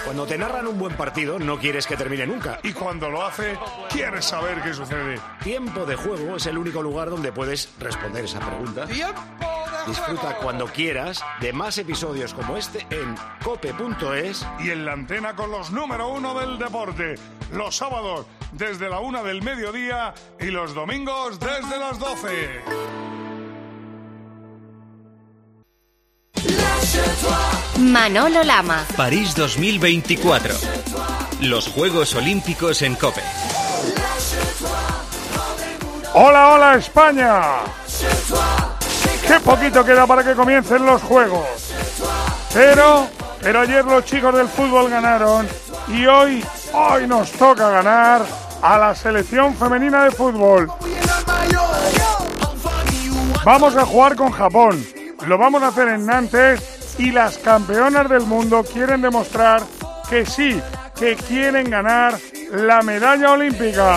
Cuando te narran un buen partido, no quieres que termine nunca. Y cuando lo hace, quieres saber qué sucede. Tiempo de Juego es el único lugar donde puedes responder esa pregunta. Disfruta cuando quieras de más episodios como este en cope.es y en la antena con los número 1 del deporte. Los sábados desde la 1 del mediodía y los domingos desde las 12. Manolo Lama. París 2024. Los Juegos Olímpicos en COPE. ¡Hola, hola, España! ¡Qué poquito queda para que comiencen los Juegos! Pero ayer los chicos del fútbol ganaron y hoy nos toca ganar a la selección femenina de fútbol. Vamos a jugar con Japón. Lo vamos a hacer en Nantes y las campeonas del mundo quieren demostrar que sí, que quieren ganar la medalla olímpica.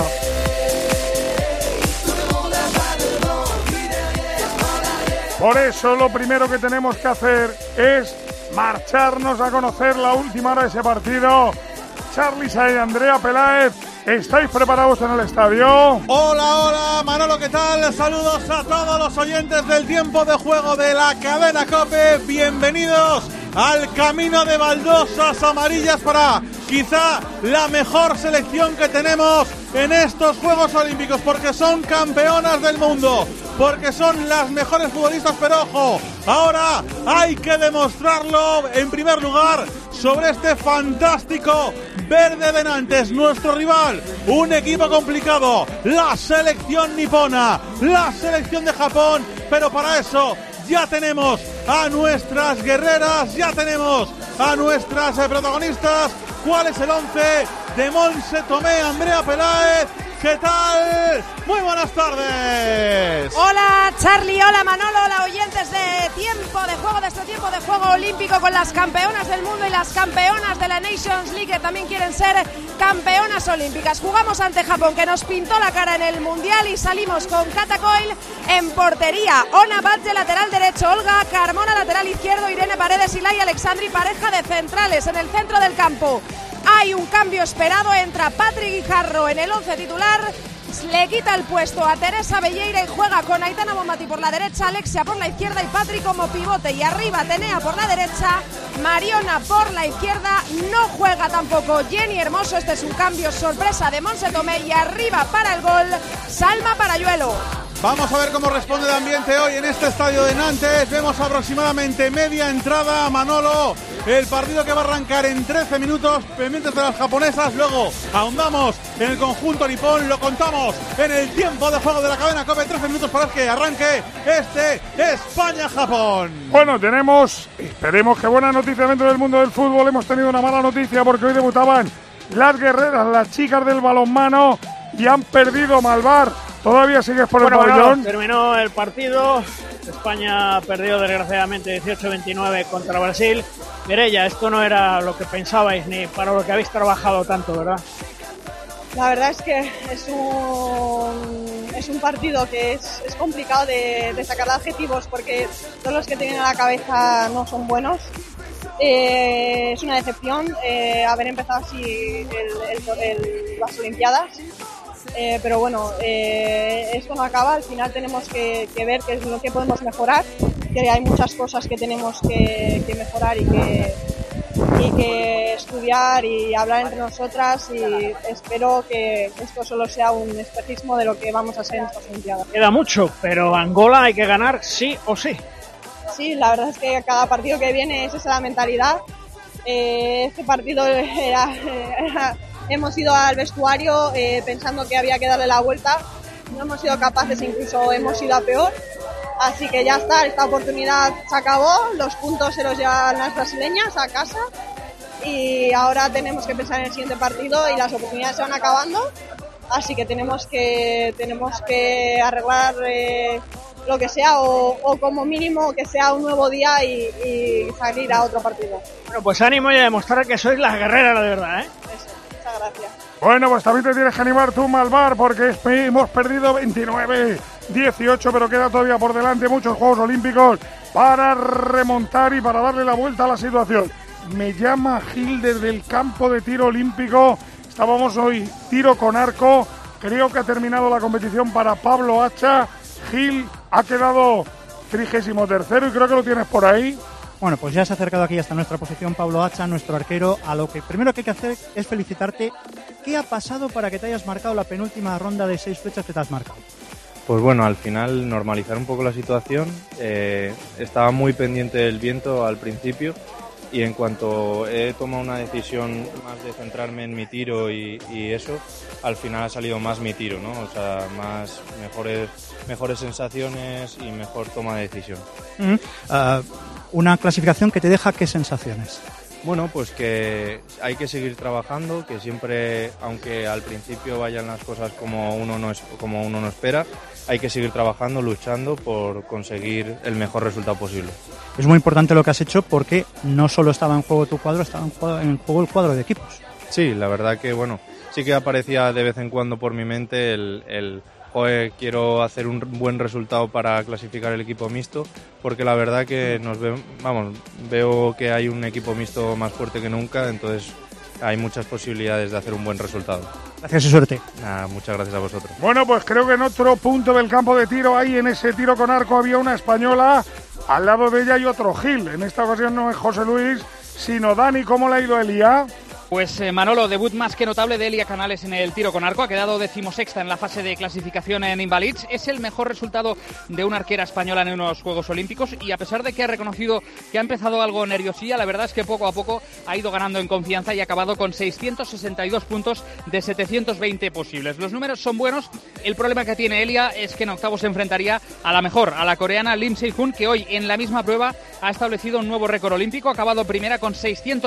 Por eso lo primero que tenemos que hacer es marcharnos a conocer la última hora de ese partido. Charly Saez, Andrea Peláez, ¿estáis preparados en el estadio? Hola, Manolo, ¿qué tal? Saludos a todos los oyentes del tiempo de juego de la cadena COPE. Bienvenidos al camino de baldosas amarillas para quizá la mejor selección que tenemos en estos Juegos Olímpicos, porque son campeonas del mundo, porque son las mejores futbolistas, pero ojo, ahora hay que demostrarlo en primer lugar sobre este fantástico verde de Nantes, nuestro rival, un equipo complicado, la selección nipona, la selección de Japón, pero para eso ya tenemos a nuestras guerreras, ya tenemos a nuestras protagonistas. ¿Cuál es el 11 de Montse Tomé, Andrea Peláez? ¿Qué tal? Muy buenas tardes. Hola Charly, hola Manolo, hola oyentes de tiempo de juego, de este tiempo de juego olímpico con las campeonas del mundo y las campeonas de la Nations League que también quieren ser campeonas olímpicas. Jugamos ante Japón, que nos pintó la cara en el Mundial, y salimos con Kata Coyle en portería, Ona Batlle lateral derecho, Olga Carmona lateral izquierdo, Irene Paredes y Laia Alexandri pareja de centrales. En el centro del campo hay un cambio esperado, entra Patri Guijarro en el 11 titular, le quita el puesto a Teresa Belleira y juega con Aitana Bonmatí por la derecha, Alexia por la izquierda y Patri como pivote, y arriba Tenea por la derecha, Mariona por la izquierda. No juega tampoco Jenny Hermoso, este es un cambio sorpresa de Montse Tomé, y arriba para el gol Salma Parayuelo. Vamos a ver cómo responde el ambiente hoy en este estadio de Nantes. Vemos aproximadamente media entrada, Manolo. El partido que va a arrancar en 13 minutos, pendientes de las japonesas. Luego ahondamos en el conjunto nipón. Lo contamos en el tiempo de juego de la cadena COPE. 13 minutos para que arranque este España-Japón. Bueno, esperemos que buena noticia dentro del mundo del fútbol. Hemos tenido una mala noticia porque hoy debutaban las guerreras, las chicas del balonmano, y han perdido Malvar. ¿Todavía sigues por el pabellón? Terminó el partido. España perdió desgraciadamente 18-29 contra Brasil. Mireia, esto no era lo que pensabais ni para lo que habéis trabajado tanto, ¿verdad? La verdad es que es un partido que es complicado de sacar de adjetivos, porque todos los que tienen a la cabeza no son buenos. Es una decepción haber empezado así las Olimpiadas. Pero bueno, esto no acaba. Al final tenemos que ver qué es lo que podemos mejorar, que hay muchas cosas que tenemos que mejorar y que estudiar y hablar entre nosotras, y espero que esto solo sea un espejismo de lo que vamos a hacer en estas Olimpiadas. Queda mucho, pero Angola hay que ganar sí o sí. Sí, la verdad es que cada partido que viene esa es la mentalidad. Este partido hemos ido al vestuario pensando que había que darle la vuelta, no hemos sido capaces, incluso hemos ido a peor, así que ya está, esta oportunidad se acabó, los puntos se los llevan las brasileñas a casa, y ahora tenemos que pensar en el siguiente partido y las oportunidades se van acabando, así que tenemos que arreglar lo que sea, o como mínimo que sea un nuevo día y salir a otro partido. Bueno, pues ánimo y a demostrar que sois las guerreras de verdad, ¿eh? Eso, muchas gracias. Bueno, pues también te tienes que animar tú, Malvar, porque hemos perdido 29-18, pero queda todavía por delante muchos Juegos Olímpicos para remontar y para darle la vuelta a la situación. me llama Gil desde el campo de tiro olímpico. Estábamos hoy tiro con arco. Creo que ha terminado la competición para Pablo Hacha. Gil ha quedado 33º y creo que lo tienes por ahí. Bueno, pues ya se ha acercado aquí hasta nuestra posición Pablo Hacha, nuestro arquero. A lo que primero que hay que hacer es felicitarte. ¿Qué ha pasado para que te hayas marcado la penúltima ronda de 6 flechas que te has marcado? Pues bueno, al final normalizar un poco la situación. Estaba muy pendiente del viento al principio y en cuanto he tomado una decisión más de centrarme en mi tiro y eso, al final ha salido más mi tiro, ¿no? O sea, mejores sensaciones y mejor toma de decisión. Una clasificación que te deja ¿qué sensaciones? Bueno, pues que hay que seguir trabajando, que siempre, aunque al principio vayan las cosas como uno no espera, hay que seguir trabajando, luchando por conseguir el mejor resultado posible. Es muy importante lo que has hecho porque no solo estaba en juego tu cuadro, estaba en juego el cuadro de equipos. Sí, la verdad que bueno, sí que aparecía de vez en cuando por mi mente el quiero hacer un buen resultado para clasificar el equipo mixto, porque la verdad que veo que hay un equipo mixto más fuerte que nunca, entonces hay muchas posibilidades de hacer un buen resultado. Gracias y suerte. Muchas gracias a vosotros. Bueno, pues creo que en otro punto del campo de tiro, ahí en ese tiro con arco, había una española, al lado de ella hay otro Gil. En esta ocasión no es José Luis, sino Dani. ¿Cómo le ha ido a Elia? Pues Manolo, debut más que notable de Elia Canales en el tiro con arco, ha quedado 16ª en la fase de clasificación en Invalids, es el mejor resultado de una arquera española en unos Juegos Olímpicos y a pesar de que ha reconocido que ha empezado algo nerviosilla, la verdad es que poco a poco ha ido ganando en confianza y ha acabado con 662 puntos de 720 posibles. Los números son buenos, el problema que tiene Elia es que en octavos se enfrentaría a la coreana Lim Se-hun, que hoy en la misma prueba ha establecido un nuevo récord olímpico, ha acabado primera con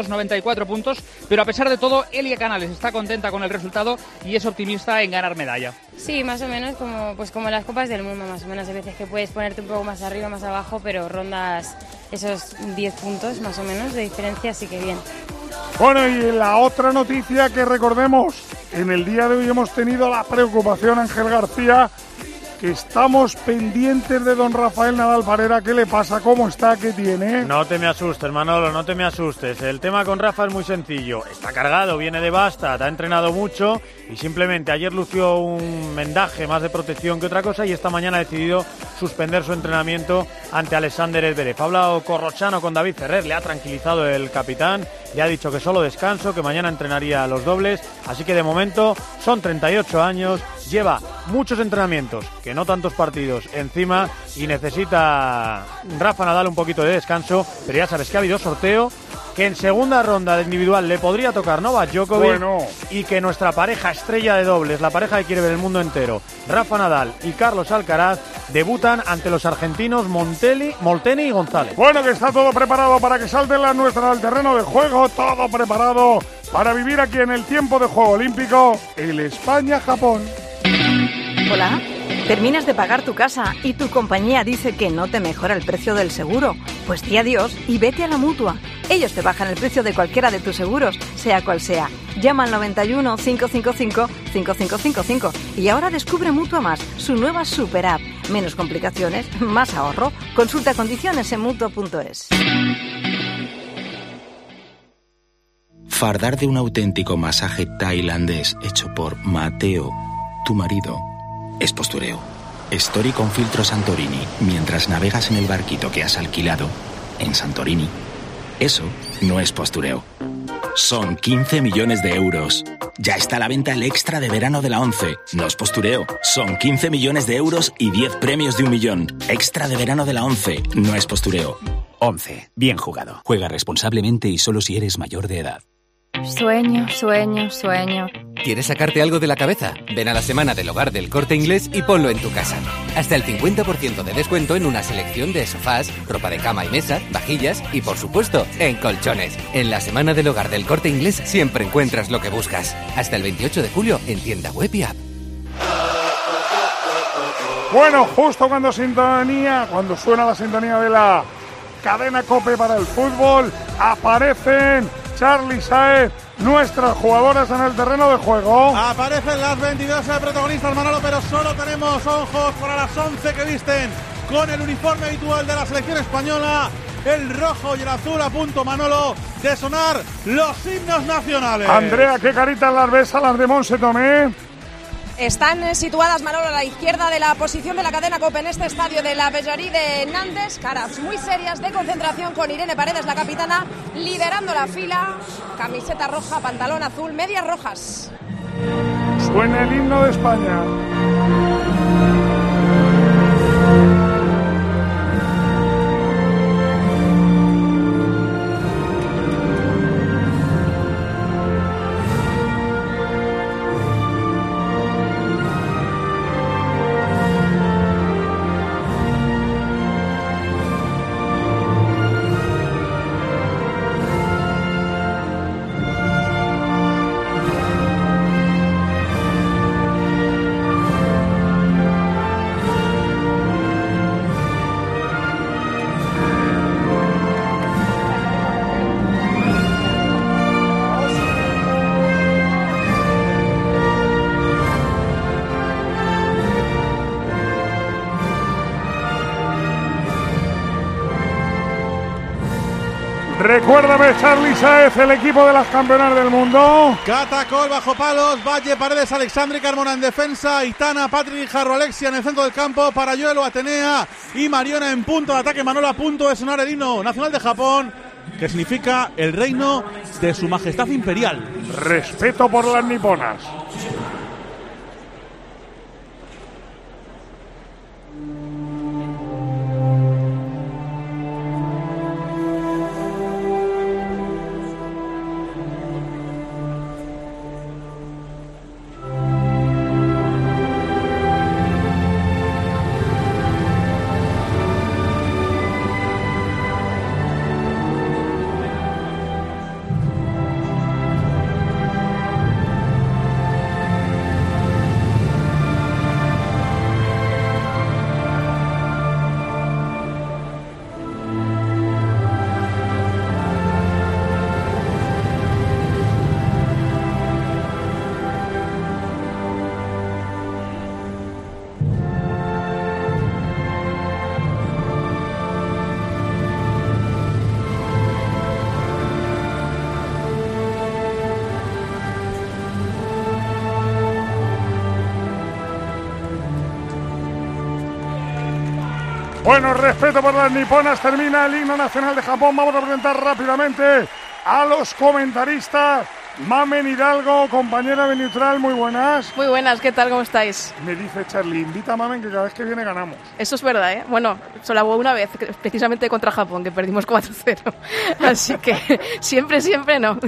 694 puntos, pero a pesar de todo, Elia Canales está contenta con el resultado y es optimista en ganar medalla. Sí, más o menos como las Copas del Mundo, más o menos. Hay veces que puedes ponerte un poco más arriba, más abajo, pero rondas esos 10 puntos más o menos de diferencia, así que bien. Bueno, y la otra noticia que recordemos, en el día de hoy hemos tenido la preocupación, Ángel García, que estamos pendientes de don Rafael Nadal Parera. ¿Qué le pasa? ¿Cómo está? ¿Qué tiene? No te me asustes, Manolo, no te me asustes. El tema con Rafa es muy sencillo. Está cargado, viene de Bastad, ha entrenado mucho y simplemente ayer lució un vendaje más de protección que otra cosa y esta mañana ha decidido suspender su entrenamiento ante Alexander Zverev. Ha hablado Corrochano con David Ferrer, le ha tranquilizado el capitán, le ha dicho que solo descanso, que mañana entrenaría los dobles, así que de momento son 38 años, lleva muchos entrenamientos, que no tantos partidos encima, y necesita Rafa Nadal un poquito de descanso, pero ya sabes que ha habido sorteo, que en segunda ronda de individual le podría tocar Novak Djokovic, y que nuestra pareja estrella de dobles, la pareja que quiere ver el mundo entero, Rafa Nadal y Carlos Alcaraz, debutan ante los argentinos Molteni y González. Bueno, que está todo preparado para que salten las nuestras al terreno de juego, todo preparado para vivir aquí en el tiempo de juego olímpico, el España-Japón. Hola, terminas de pagar tu casa y tu compañía dice que no te mejora el precio del seguro. Pues di adiós y vete a la Mutua. Ellos te bajan el precio de cualquiera de tus seguros, sea cual sea. Llama al 91 555 5555 y ahora descubre Mutua Más, su nueva super app. Menos complicaciones, más ahorro. Consulta condiciones en Mutua.es. Fardar de un auténtico masaje tailandés hecho por Mateo, tu marido, es postureo. Story con filtro Santorini mientras navegas en el barquito que has alquilado en Santorini. Eso no es postureo. Son 15 millones de euros. Ya está a la venta el extra de verano de la 11. No es postureo. Son 15 millones de euros y 10 premios de 1 millón. Extra de verano de la 11. No es postureo. 11. Bien jugado. Juega responsablemente y solo si eres mayor de edad. Sueño, sueño, sueño. ¿Quieres sacarte algo de la cabeza? Ven a la Semana del Hogar del Corte Inglés y ponlo en tu casa. Hasta el 50% de descuento en una selección de sofás, ropa de cama y mesa, vajillas y, por supuesto, en colchones. En la Semana del Hogar del Corte Inglés siempre encuentras lo que buscas. Hasta el 28 de julio en tienda web y app. Bueno, justo cuando suena la sintonía de la cadena COPE para el fútbol, aparecen Charly Sáez, nuestras jugadoras en el terreno de juego. Aparecen las 22 protagonistas, Manolo, pero solo tenemos ojos para las 11 que visten con el uniforme habitual de la selección española. el rojo y el azul. A punto, Manolo, de sonar los himnos nacionales. Andrea, ¿qué caritas las ves a las de Montse Tomé? Están situadas, Manolo, a la izquierda de la posición de la cadena COPE en este estadio de la Bellerie de Nantes. Caras muy serias de concentración con Irene Paredes, la capitana, liderando la fila. Camiseta roja, pantalón azul, medias rojas. Suena el himno de España. Recuérdame, Charly Sáez, el equipo de las campeonas del mundo. Catacol bajo palos, Valle, Paredes, Alexandre Carmona en defensa, Aitana, Patrick, Jarro, Alexia en el centro del campo, Parayuelo, Atenea y Mariona en punto de ataque. Manolo, a punto de sonar el himno nacional de Japón, que significa el reino de su majestad imperial. Respeto por las niponas. Bueno, respeto por las niponas, termina el himno nacional de Japón. Vamos a presentar rápidamente a los comentaristas. Mamen Hidalgo, compañera de Neutral, muy buenas. Muy buenas, ¿qué tal? ¿Cómo estáis? Me dice Charly, invita a Mamen que cada vez que viene ganamos. Eso es verdad, ¿eh? Bueno, solo hubo una vez, precisamente contra Japón, que perdimos 4-0. Así que siempre no.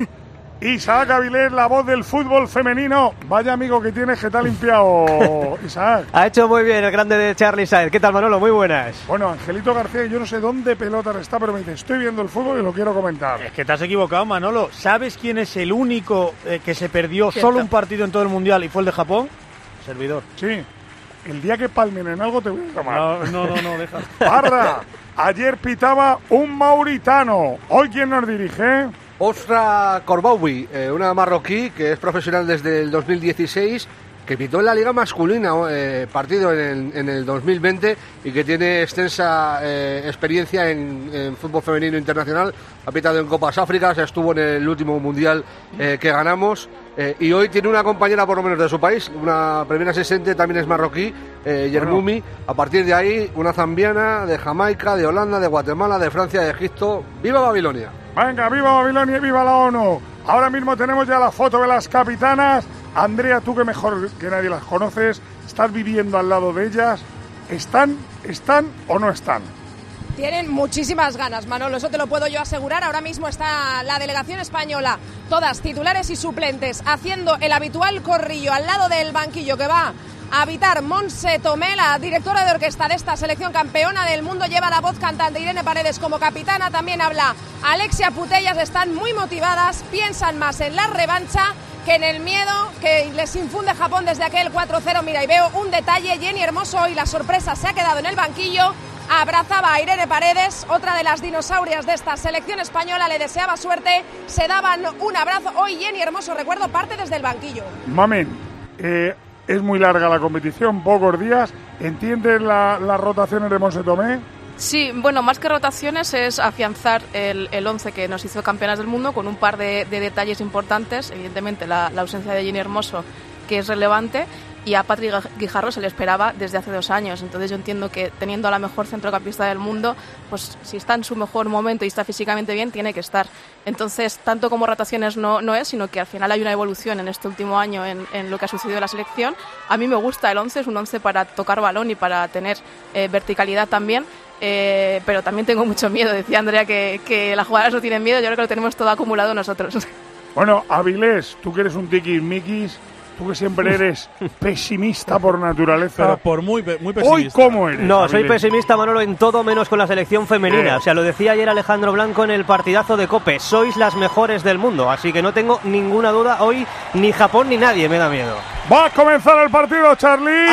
Isaac Avilés, la voz del fútbol femenino. Vaya amigo que tienes, que te ha limpiado, Isaac. Ha hecho muy bien el grande de Charly Sáez. ¿Qué tal, Manolo? Muy buenas. Bueno, Angelito García, yo no sé dónde pelota está, pero me dice, estoy viendo el fútbol y lo quiero comentar. Es que te has equivocado, Manolo. ¿Sabes quién es el único que se perdió solo un partido en todo el Mundial y fue el de Japón? Servidor. Sí. El día que palmen en algo te voy a llamar. No, deja. Parra, ayer pitaba un mauritano. ¿Hoy quién nos dirige? Osra Korbaoui, una marroquí que es profesional desde el 2016, que pitó en la liga masculina partido en el 2020 y que tiene extensa experiencia en fútbol femenino internacional. Ha pitado en Copas Áfricas, estuvo en el último mundial que ganamos y hoy tiene una compañera por lo menos de su país, una primera asistente también es marroquí, Yermoumi. A partir de ahí una zambiana, de Jamaica, de Holanda, de Guatemala, de Francia, de Egipto. ¡Viva Babilonia! Venga, viva Babilonia y viva la ONU. Ahora mismo tenemos ya la foto de las capitanas. Andrea, tú que mejor que nadie las conoces, estás viviendo al lado de ellas. ¿Están o no están? Tienen muchísimas ganas, Manolo, eso te lo puedo yo asegurar. Ahora mismo está la delegación española, todas titulares y suplentes, haciendo el habitual corrillo al lado del banquillo que va a habitar Montse Tomé, la directora de orquesta de esta selección campeona del mundo. Lleva la voz cantante Irene Paredes como capitana, también habla Alexia Putellas. Están muy motivadas, piensan más en la revancha que en el miedo que les infunde Japón desde aquel 4-0. Mira, y veo un detalle, Jenny Hermoso hoy la sorpresa se ha quedado en el banquillo, abrazaba a Irene Paredes, otra de las dinosaurias de esta selección española, le deseaba suerte, se daban un abrazo. Hoy Jenny Hermoso, recuerdo, parte desde el banquillo. Mamen, es muy larga la competición, pocos días. ¿Entiendes las rotaciones de Montse Tomé? Sí, bueno, más que rotaciones es afianzar el 11 que nos hizo campeonas del mundo con un par de detalles importantes. Evidentemente la ausencia de Jenny Hermoso, que es relevante, y a Patri Guijarro se le esperaba desde hace 2 años. Entonces yo entiendo que teniendo a la mejor centrocampista del mundo, pues si está en su mejor momento y está físicamente bien, tiene que estar. Entonces, tanto como rotaciones no es, sino que al final hay una evolución en este último año en lo que ha sucedido en la selección. A mí me gusta el 11, es un 11 para tocar balón y para tener verticalidad también. Pero también tengo mucho miedo. Decía Andrea que las jugadoras no tienen miedo. Yo creo que lo tenemos todo acumulado nosotros. Bueno, Avilés, tú que eres un tiquismiquis, tú que siempre eres pesimista por naturaleza. Pero por muy pesimista. ¿Hoy cómo eres? No, soy Avilés? pesimista, Manolo, en todo menos con la selección femenina. O sea, lo decía ayer Alejandro Blanco en el partidazo de COPE. Sois las mejores del mundo, así que no tengo ninguna duda. Hoy ni Japón ni nadie me da miedo. Va a comenzar el partido, Charlie.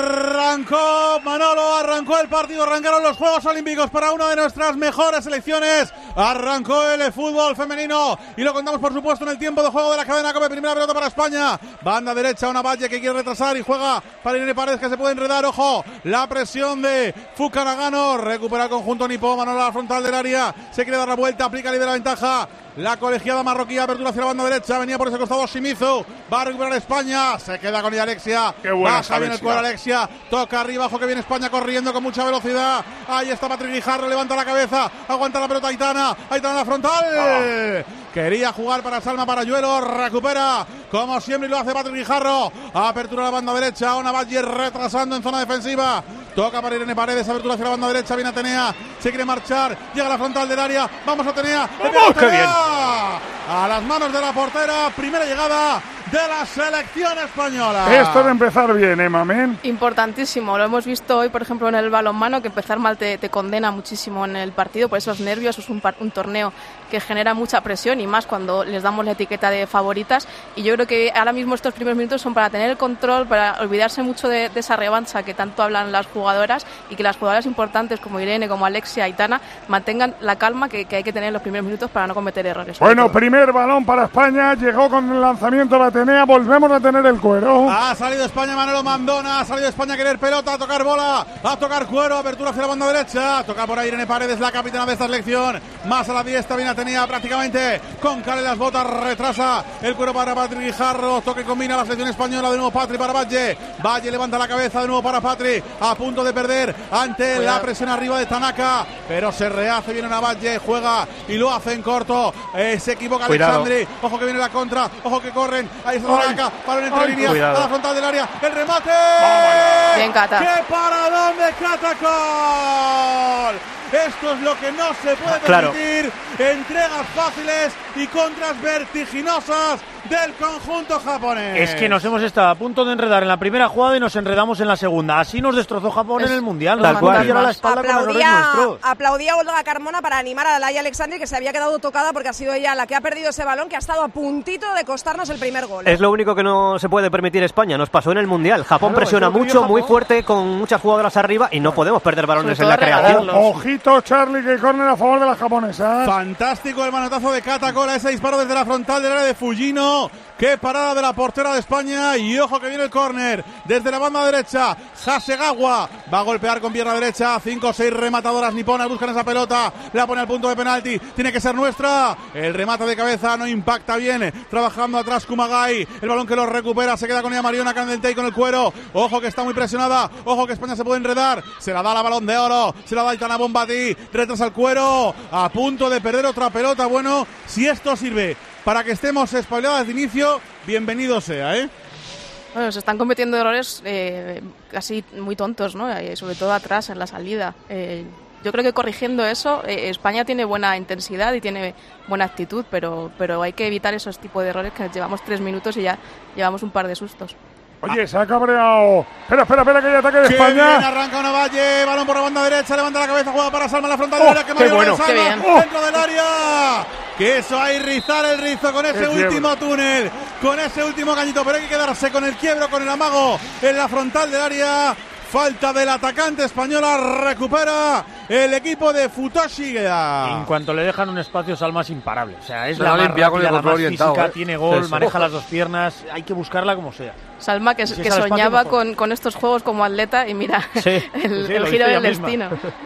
Arrancó Manolo, arrancó el partido, arrancaron los Juegos Olímpicos para una de nuestras mejores selecciones. Arrancó el fútbol femenino y lo contamos por supuesto en el tiempo de juego de la cadena COPE. Primera pelota para España, banda derecha, una Valle que quiere retrasar y juega para Irene Paredes, que se puede enredar. Ojo, la presión de Fukanagano, recupera el conjunto nipón. Manolo a la frontal del área, se quiere dar la vuelta, aplica libre la ventaja la colegiada marroquí, apertura hacia la banda derecha, venía por ese costado Shimizu, va a recuperar España, se queda con ella Alexia, baja bien el cuadro Alexia, toca arriba, ojo que viene España corriendo con mucha velocidad, ahí está Patrick Guijarro, levanta la cabeza, aguanta la pelota Aitana en la frontal, quería jugar para Salma Parayuelo, recupera como siempre y lo hace Patrick Guijarro, apertura a la banda derecha, Ona Valle retrasando en zona defensiva, toca para Irene Paredes, apertura hacia la banda derecha, viene Atenea, se quiere marchar, llega a la frontal del área, vamos Atenea, ¡qué bien! A las manos de la portera, primera llegada de la selección española. Esto de empezar bien, Mamen. Importantísimo, lo hemos visto hoy, por ejemplo, en el balonmano, que empezar mal te condena muchísimo en el partido, por esos nervios. Es un torneo que genera mucha presión y más cuando les damos la etiqueta de favoritas, y yo creo que ahora mismo estos primeros minutos son para tener el control, para olvidarse mucho de esa revancha que tanto hablan las jugadoras, y que las jugadoras importantes como Irene, como Alexia, Aitana, mantengan la calma que hay que tener en los primeros minutos para no cometer errores. Bueno, primer balón para España, llegó con el lanzamiento de Atenea, volvemos a tener el cuero. Ha salido España, Manolo Mandona, ha salido España a querer pelota, a tocar bola, a tocar cuero, apertura hacia la banda derecha, toca por ahí Irene Paredes, la capitana de esta selección, más a la diestra, viene Atenea prácticamente con Cale las botas, retrasa el cuero para Patrick Guijarro, toque combina la selección española, de nuevo Patri para Valle, Valle levanta la cabeza de nuevo para Patri, a punto de perder ante la presión arriba de Tanaka, pero se rehace, viene una Valle, juega y lo hace en corto, se equivoca Alexandri, ojo que viene la contra, ojo que corren, ahí está Tanaka, balón entre líneas, a la frontal del área, el remate, bien, Cata. ¡Qué paradón de Catacol! Esto es lo que no se puede permitir, entregas fáciles y contras vertiginosas del conjunto japonés. Es que nos hemos estado a punto de enredar en la primera jugada y nos enredamos en la segunda. Así nos destrozó Japón en el Mundial. Nos Aplaudía, la espalda con errores nuestros. Aplaudía Olga Carmona para animar a Laia Alexandri, que se había quedado tocada porque ha sido ella la que ha perdido ese balón, que ha estado a puntito de costarnos el primer gol. Es lo único que no se puede permitir España. Nos pasó en el Mundial. Japón presiona mucho, muy fuerte, con muchas jugadoras arriba, y no podemos perder balones en la creación. Ojito, Charlie, que córner a favor de las japonesas. Fantástico el manotazo de Catacola, ese disparo desde la frontal del área de Fujino. Qué parada de la portera de España, y ojo que viene el córner desde la banda derecha. Hasegawa va a golpear con pierna derecha, 5 o 6 rematadoras niponas buscan esa pelota, la pone al punto de penalti, tiene que ser nuestra. El remate de cabeza no impacta bien, trabajando atrás Kumagai, el balón que lo recupera, se queda con ella Mariona Candentey con el cuero. Ojo que está muy presionada, ojo que España se puede enredar, se la da la Balón de Oro, se la da Aitana Bonmatí, retrasa el cuero, a punto de perder otra pelota. Bueno, si esto sirve para que estemos espabiladas de inicio, bienvenido sea, ¿eh? Bueno, se están cometiendo errores casi muy tontos, ¿no? Sobre todo atrás, en la salida. Yo creo que corrigiendo eso, España tiene buena intensidad y tiene buena actitud, pero hay que evitar esos tipos de errores, que llevamos 3 minutos y ya llevamos un par de sustos. Oye, se ha cabreado. Espera, que hay ataque de España. Bien, arranca una Valle, balón por la banda derecha, levanta la cabeza, juega para Salma en la frontal del área, que Mario bueno. Salma dentro del área. Que eso hay rizar el rizo con ese último túnel, con ese último cañito, pero hay que quedarse con el quiebro, con el amago en la frontal del área. Falta del atacante española, recupera el equipo de Futoshi. En cuanto le dejan un espacio, Salma es imparable. O sea, es la más limpia con el rápida, la más orientado, física, tiene gol, maneja las dos piernas. Hay que buscarla como sea. Salma, que soñaba con estos juegos como atleta, y mira, el giro del destino.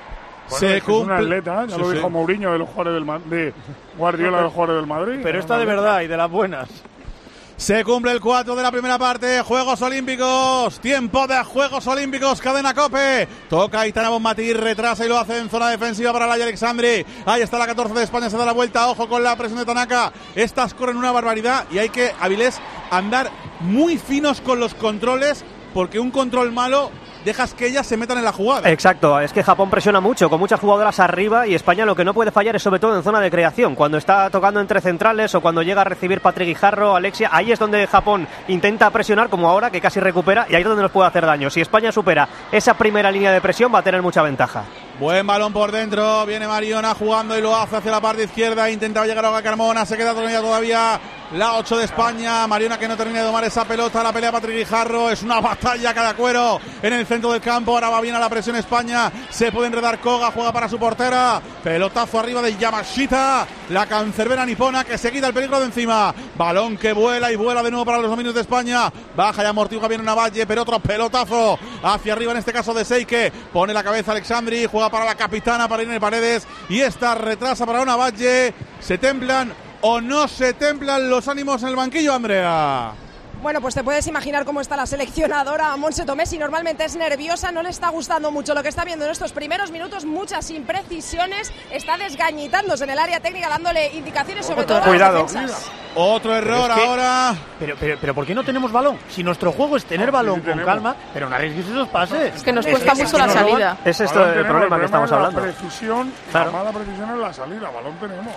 Bueno, es un atleta, ya lo dijo Mourinho de los jugadores de Guardiola de los jugadores del Madrid. Pero está de verdad y de las buenas. Se cumple el 4 de la primera parte, Juegos Olímpicos, tiempo de Juegos Olímpicos, cadena COPE, toca Aitana Bonmatí, retrasa y lo hace en zona defensiva para Laia Alexandri, ahí está la 14 de España, se da la vuelta, ojo con la presión de Tanaka, estas corren una barbaridad y hay que, Avilés, andar muy finos con los controles, porque un control malo dejas que ellas se metan en la jugada. Exacto, es que Japón presiona mucho, con muchas jugadoras arriba, y España lo que no puede fallar es sobre todo en zona de creación, cuando está tocando entre centrales o cuando llega a recibir Patrick Guijarro, Alexia, ahí es donde Japón intenta presionar, como ahora, que casi recupera, y ahí es donde nos puede hacer daño. Si España supera esa primera línea de presión, va a tener mucha ventaja. Buen balón por dentro, viene Mariona jugando y lo hace hacia la parte izquierda, intentaba llegar a Olga Carmona, se queda todavía la 8 de España, Mariona que no termina de domar esa pelota, la pelea Patrick Guijarro, es una batalla cada cuero en el centro del campo, ahora va bien a la presión España, se puede enredar Koga, juega para su portera, pelotazo arriba de Yamashita, la cancerbera nipona que se quita el peligro de encima, balón que vuela y vuela de nuevo para los dominios de España, baja y amortigua bien Navalle, pero otro pelotazo hacia arriba en este caso de Seike, pone la cabeza Alexandri, juega para la capitana, para Irene Paredes, y esta retrasa para Navalle, se templan o no se templan los ánimos en el banquillo, Andrea. Bueno, pues te puedes imaginar cómo está la seleccionadora Montse Tomé. Si normalmente es nerviosa, no le está gustando mucho lo que está viendo en estos primeros minutos, muchas imprecisiones, está desgañitándose en el área técnica, dándole indicaciones sobre todo a las defensas. Otro error ahora. Pero ¿por qué no tenemos balón? Si nuestro juego es tener balón con calma, pero no arriesgues esos pases. Es que nos cuesta mucho la salida. Es esto el problema que estamos hablando. La mala precisión es la salida, balón tenemos.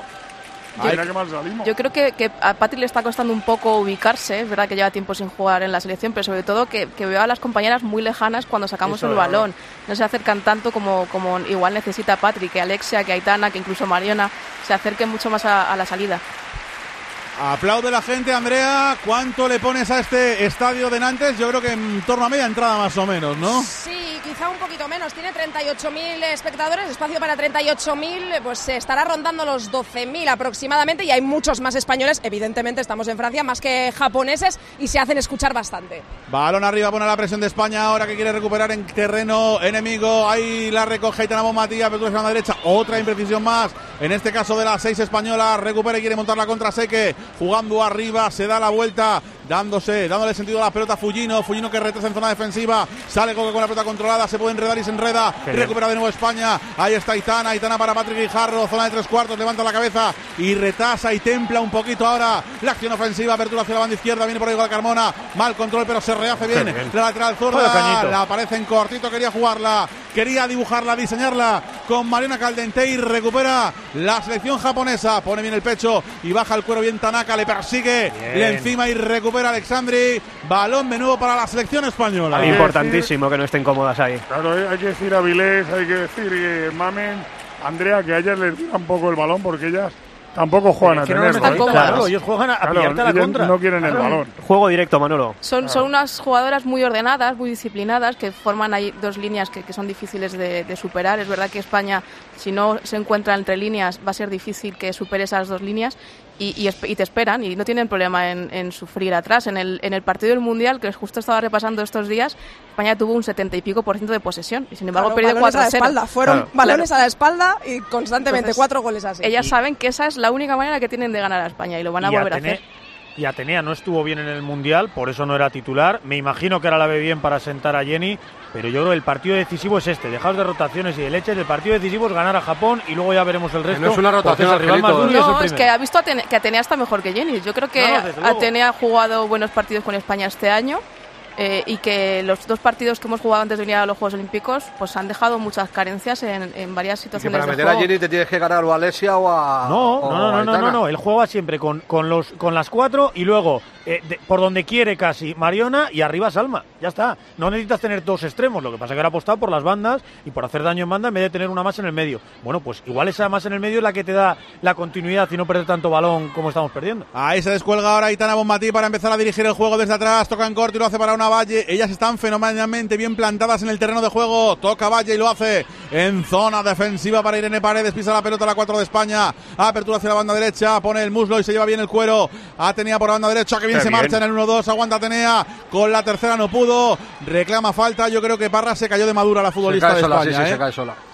Yo creo que a Patri le está costando un poco ubicarse, es verdad que lleva tiempo sin jugar en la selección, pero sobre todo que veo a las compañeras muy lejanas cuando sacamos el balón. No se acercan tanto como igual necesita Patri, que Alexia, que Aitana, que incluso Mariona se acerquen mucho más a la salida. Aplaude la gente, Andrea. ¿Cuánto le pones a este estadio de Nantes? Yo creo que en torno a media entrada más o menos, ¿no? Sí, quizá un poquito menos. Tiene 38.000 espectadores, espacio para 38.000, pues se estará rondando los 12.000 aproximadamente, y hay muchos más españoles. Evidentemente estamos en Francia, más que japoneses, y se hacen escuchar bastante. Balón arriba, pone la presión de España ahora, que quiere recuperar en terreno enemigo. Ahí la recoge Aitana Bonmatí, apertura a la derecha. Otra imprecisión más, en este caso de la 6 española. Recupera y quiere montar la contra Seque. Jugando arriba, se da la vuelta, dándole sentido a la pelota Fullino que retrasa en zona defensiva, sale con la pelota controlada, se puede enredar y se enreda, recupera de nuevo España, ahí está Aitana para Patrick Guijarro, zona de 3/4, levanta la cabeza y retrasa y templa un poquito ahora la acción ofensiva, apertura hacia la banda izquierda, viene por ahí con Carmona, mal control pero se rehace bien, la lateral zurda, la aparece en cortito, quería jugarla, quería dibujarla, diseñarla con Mariona Caldentey, recupera la selección japonesa, pone bien el pecho y baja el cuero bien Tanaka, le persigue, le encima y recupera Alexandri, balón de nuevo para la selección española. Importantísimo que no estén cómodas ahí. Claro, hay que decir a Vilés, hay que decir Mamen, Andrea, que a ellas les tira un poco el balón porque ellas tampoco juegan a tenerlo. Claro, ellos juegan a pillarte a la contra. No quieren el balón. Juego directo, Manolo. Son unas jugadoras muy ordenadas, muy disciplinadas, que forman ahí dos líneas que son difíciles de superar. Es verdad que España, si no se encuentra entre líneas, va a ser difícil que supere esas dos líneas. Y te esperan y no tienen problema en sufrir atrás. En el partido del Mundial, que justo estaba repasando estos días, España tuvo un 70 y pico % de posesión y sin embargo perdió 4-0. Fueron balones a la espalda y constantemente. Entonces, 4 goles así. Ellas saben que esa es la única manera que tienen de ganar a España y lo van a volver a hacer. Y Atenea no estuvo bien en el Mundial, por eso no era titular. Me imagino que ahora la ve bien para sentar a Jenny, pero yo creo que el partido decisivo es este. Dejaos de rotaciones y de leches. El partido decisivo es ganar a Japón y luego ya veremos el resto. No es una rotación al rival más duro. No, es que ha visto que Atenea está mejor que Jenny. Yo creo que Atenea ha jugado buenos partidos con España este año. Y que los dos partidos que hemos jugado antes de venir a los Juegos Olímpicos pues han dejado muchas carencias en varias situaciones. Y que para meter a Jenny te tienes que ganar o a Alesia o a... No. Él juega siempre con las 4 y luego por donde quiere casi Mariona y arriba Salma. Ya está. No necesitas tener dos extremos. Lo que pasa es que ahora ha apostado por las bandas y por hacer daño en banda en vez de tener una más en el medio. Bueno, pues igual esa más en el medio es la que te da la continuidad y no perder tanto balón como estamos perdiendo. Ahí se descuelga ahora Aitana Bonmatí para empezar a dirigir el juego desde atrás. Toca en corto y lo hace para una Valle. Ellas están fenomenalmente bien plantadas en el terreno de juego. Toca Valle y lo hace en zona defensiva para Irene Paredes. Pisa la pelota a la 4 de España. Apertura hacia la banda derecha. Pone el muslo y se lleva bien el cuero. Atenea por la banda derecha. Que bien se marcha en el 1-2. Aguanta Atenea. Con la tercera no pudo. Reclama falta. Yo creo que Parra se cayó de madura, la futbolista de España. Se cae sola.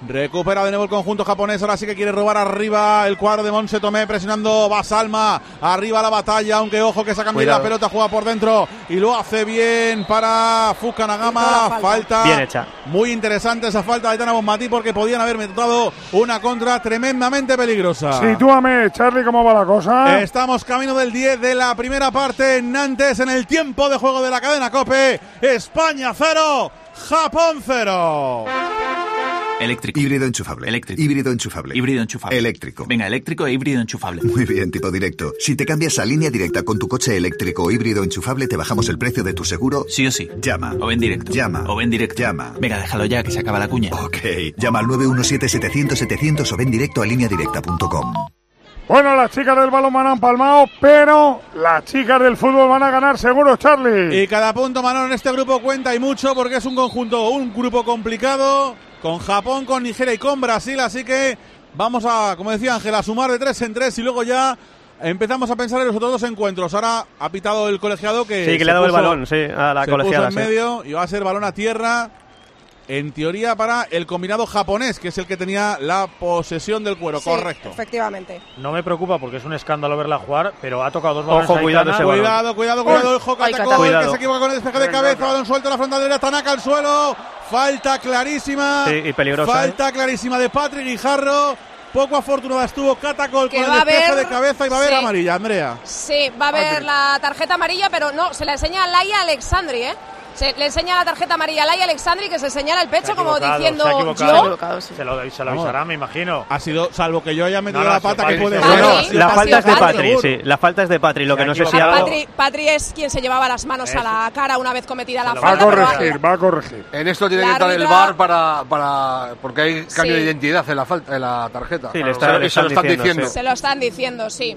Recupera de nuevo el conjunto japonés. Ahora sí que quiere robar arriba el cuadro de Monse Tomé, presionando Basalma. Arriba la batalla, aunque ojo que sacan bien la pelota, juega por dentro y lo hace bien para Fukunaga. Falta bien hecha. Muy interesante esa falta de Aitana Bonmatí, porque podían haber metido una contra tremendamente peligrosa. Sitúame, Charlie, ¿cómo va la cosa? Estamos camino del 10 de la primera parte en Nantes, en el tiempo de juego de la cadena COPE. España 0, Japón 0. Eléctrico. Híbrido enchufable. Eléctrico. Híbrido enchufable. Híbrido enchufable. Eléctrico. Venga, eléctrico e híbrido enchufable. Muy bien, tipo directo. Si te cambias a Línea Directa con tu coche eléctrico o híbrido enchufable, te bajamos el precio de tu seguro. Sí o sí. Llama. O ven directo. Llama. O ven directo. Llama. Venga, déjalo ya, que se acaba la cuña. Ok. Llama al 917-700-700 o ven directo a lineadirecta.com. Bueno, las chicas del balonmano han palmado, pero las chicas del fútbol van a ganar seguro, Charlie. Y cada punto, Manolo, en este grupo cuenta y mucho, porque es un grupo complicado, con Japón, con Nigeria y con Brasil, así que vamos a, como decía Ángel, a sumar de 3 en 3 y luego ya empezamos a pensar en los otros dos encuentros. Ahora ha pitado el colegiado que... Sí, que le ha dado el balón, sí, a la colegiada. Se puso en medio y va a ser balón a tierra, en teoría para el combinado japonés, que es el que tenía la posesión del cuero, sí, correcto. Efectivamente. No me preocupa porque es un escándalo verla jugar, pero ha tocado dos balones. Ojo, cuidado ese balón. Cuidado, ojo, Katako, que se equivoca con el despeje de cabeza, balón suelto a la frontal de Tanaka al suelo, falta clarísima. Sí, y peligrosa. Falta clarísima de Patrick Guijarro. Poco afortunada estuvo Katako con el despeje de cabeza y va a haber amarilla, Andrea. Sí, va a haber la tarjeta amarilla, pero no, se la enseña a Laia Alexandri, Se le enseña la tarjeta amarilla a Laia Alexandri, que se señala el pecho como diciendo yo. Se lo avisará, me imagino. Ha sido, salvo que yo haya metido la pata, que puede ser. La falta es de Patri, sí. La falta es de Patri, lo que no sé si algo... Patri es quien se llevaba las manos a la cara una vez cometida la Va falta. a corregir. En esto tiene que entrar el VAR para porque hay cambio de identidad en la tarjeta. Sí, le están diciendo. Se lo están diciendo, sí.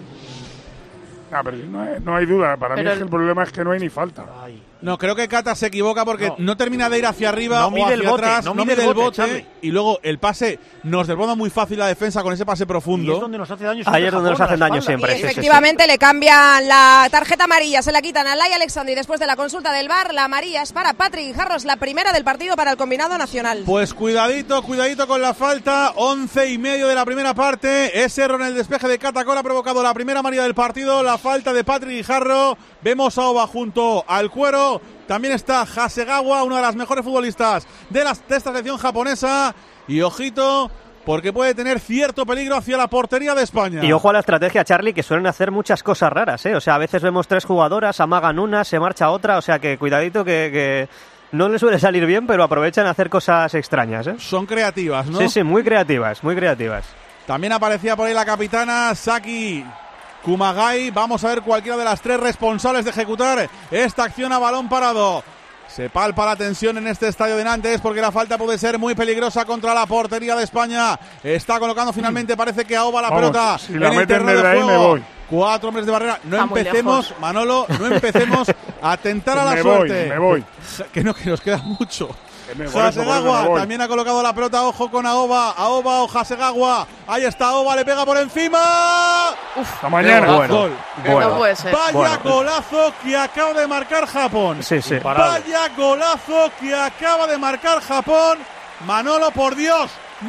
Pero no hay duda, para mí es que el problema es que no hay ni falta. No, creo que Kata se equivoca porque no termina de ir hacia arriba o mide hacia el bote, atrás, no mide mide el el bote, bote, y luego el pase nos desborda muy fácil la defensa con ese pase profundo. Y es donde nos hace daño Ahí es donde nos hacen daño siempre. Y efectivamente le cambian la tarjeta amarilla, se la quitan a Laia Alexandri después de la consulta del VAR. La amarilla es para Patrick Guijarro, la primera del partido para el combinado nacional. Pues cuidadito con la falta, 11:30 de la primera parte. Ese error en el despeje de Katako ha provocado la primera amarilla del partido, la falta de Patrick Guijarro. Vemos a Oba junto al cuero. También está Hasegawa, una de las mejores futbolistas de esta selección japonesa. Y ojito, porque puede tener cierto peligro hacia la portería de España. Y ojo a la estrategia, Charlie, que suelen hacer muchas cosas raras, O sea, a veces vemos 3 jugadoras, amagan una, se marcha otra. O sea, que cuidadito que no les suele salir bien, pero aprovechan a hacer cosas extrañas, Son creativas, ¿no? Sí, muy creativas, muy creativas. También aparecía por ahí la capitana Saki Kumagai. Vamos a ver cualquiera de las 3 responsables de ejecutar esta acción a balón parado. Se palpa la tensión en este estadio de Nantes porque la falta puede ser muy peligrosa contra la portería de España. Está colocando finalmente, parece que a Oba la pelota si la en el meten terreno desde de ahí juego. me voy. 4 hombres de barrera. No empecemos, Manolo, no empecemos a tentar a la suerte. Me voy. Que nos queda mucho. Hasegawa también ha colocado la pelota, ojo con Aoba o Hasegawa. Ahí está Aoba, le pega por encima. Hasta mañana. Gol. No puede ser. Vaya golazo que acaba de marcar Japón. Sí. Vaya golazo que acaba de marcar Japón. Manolo, por Dios.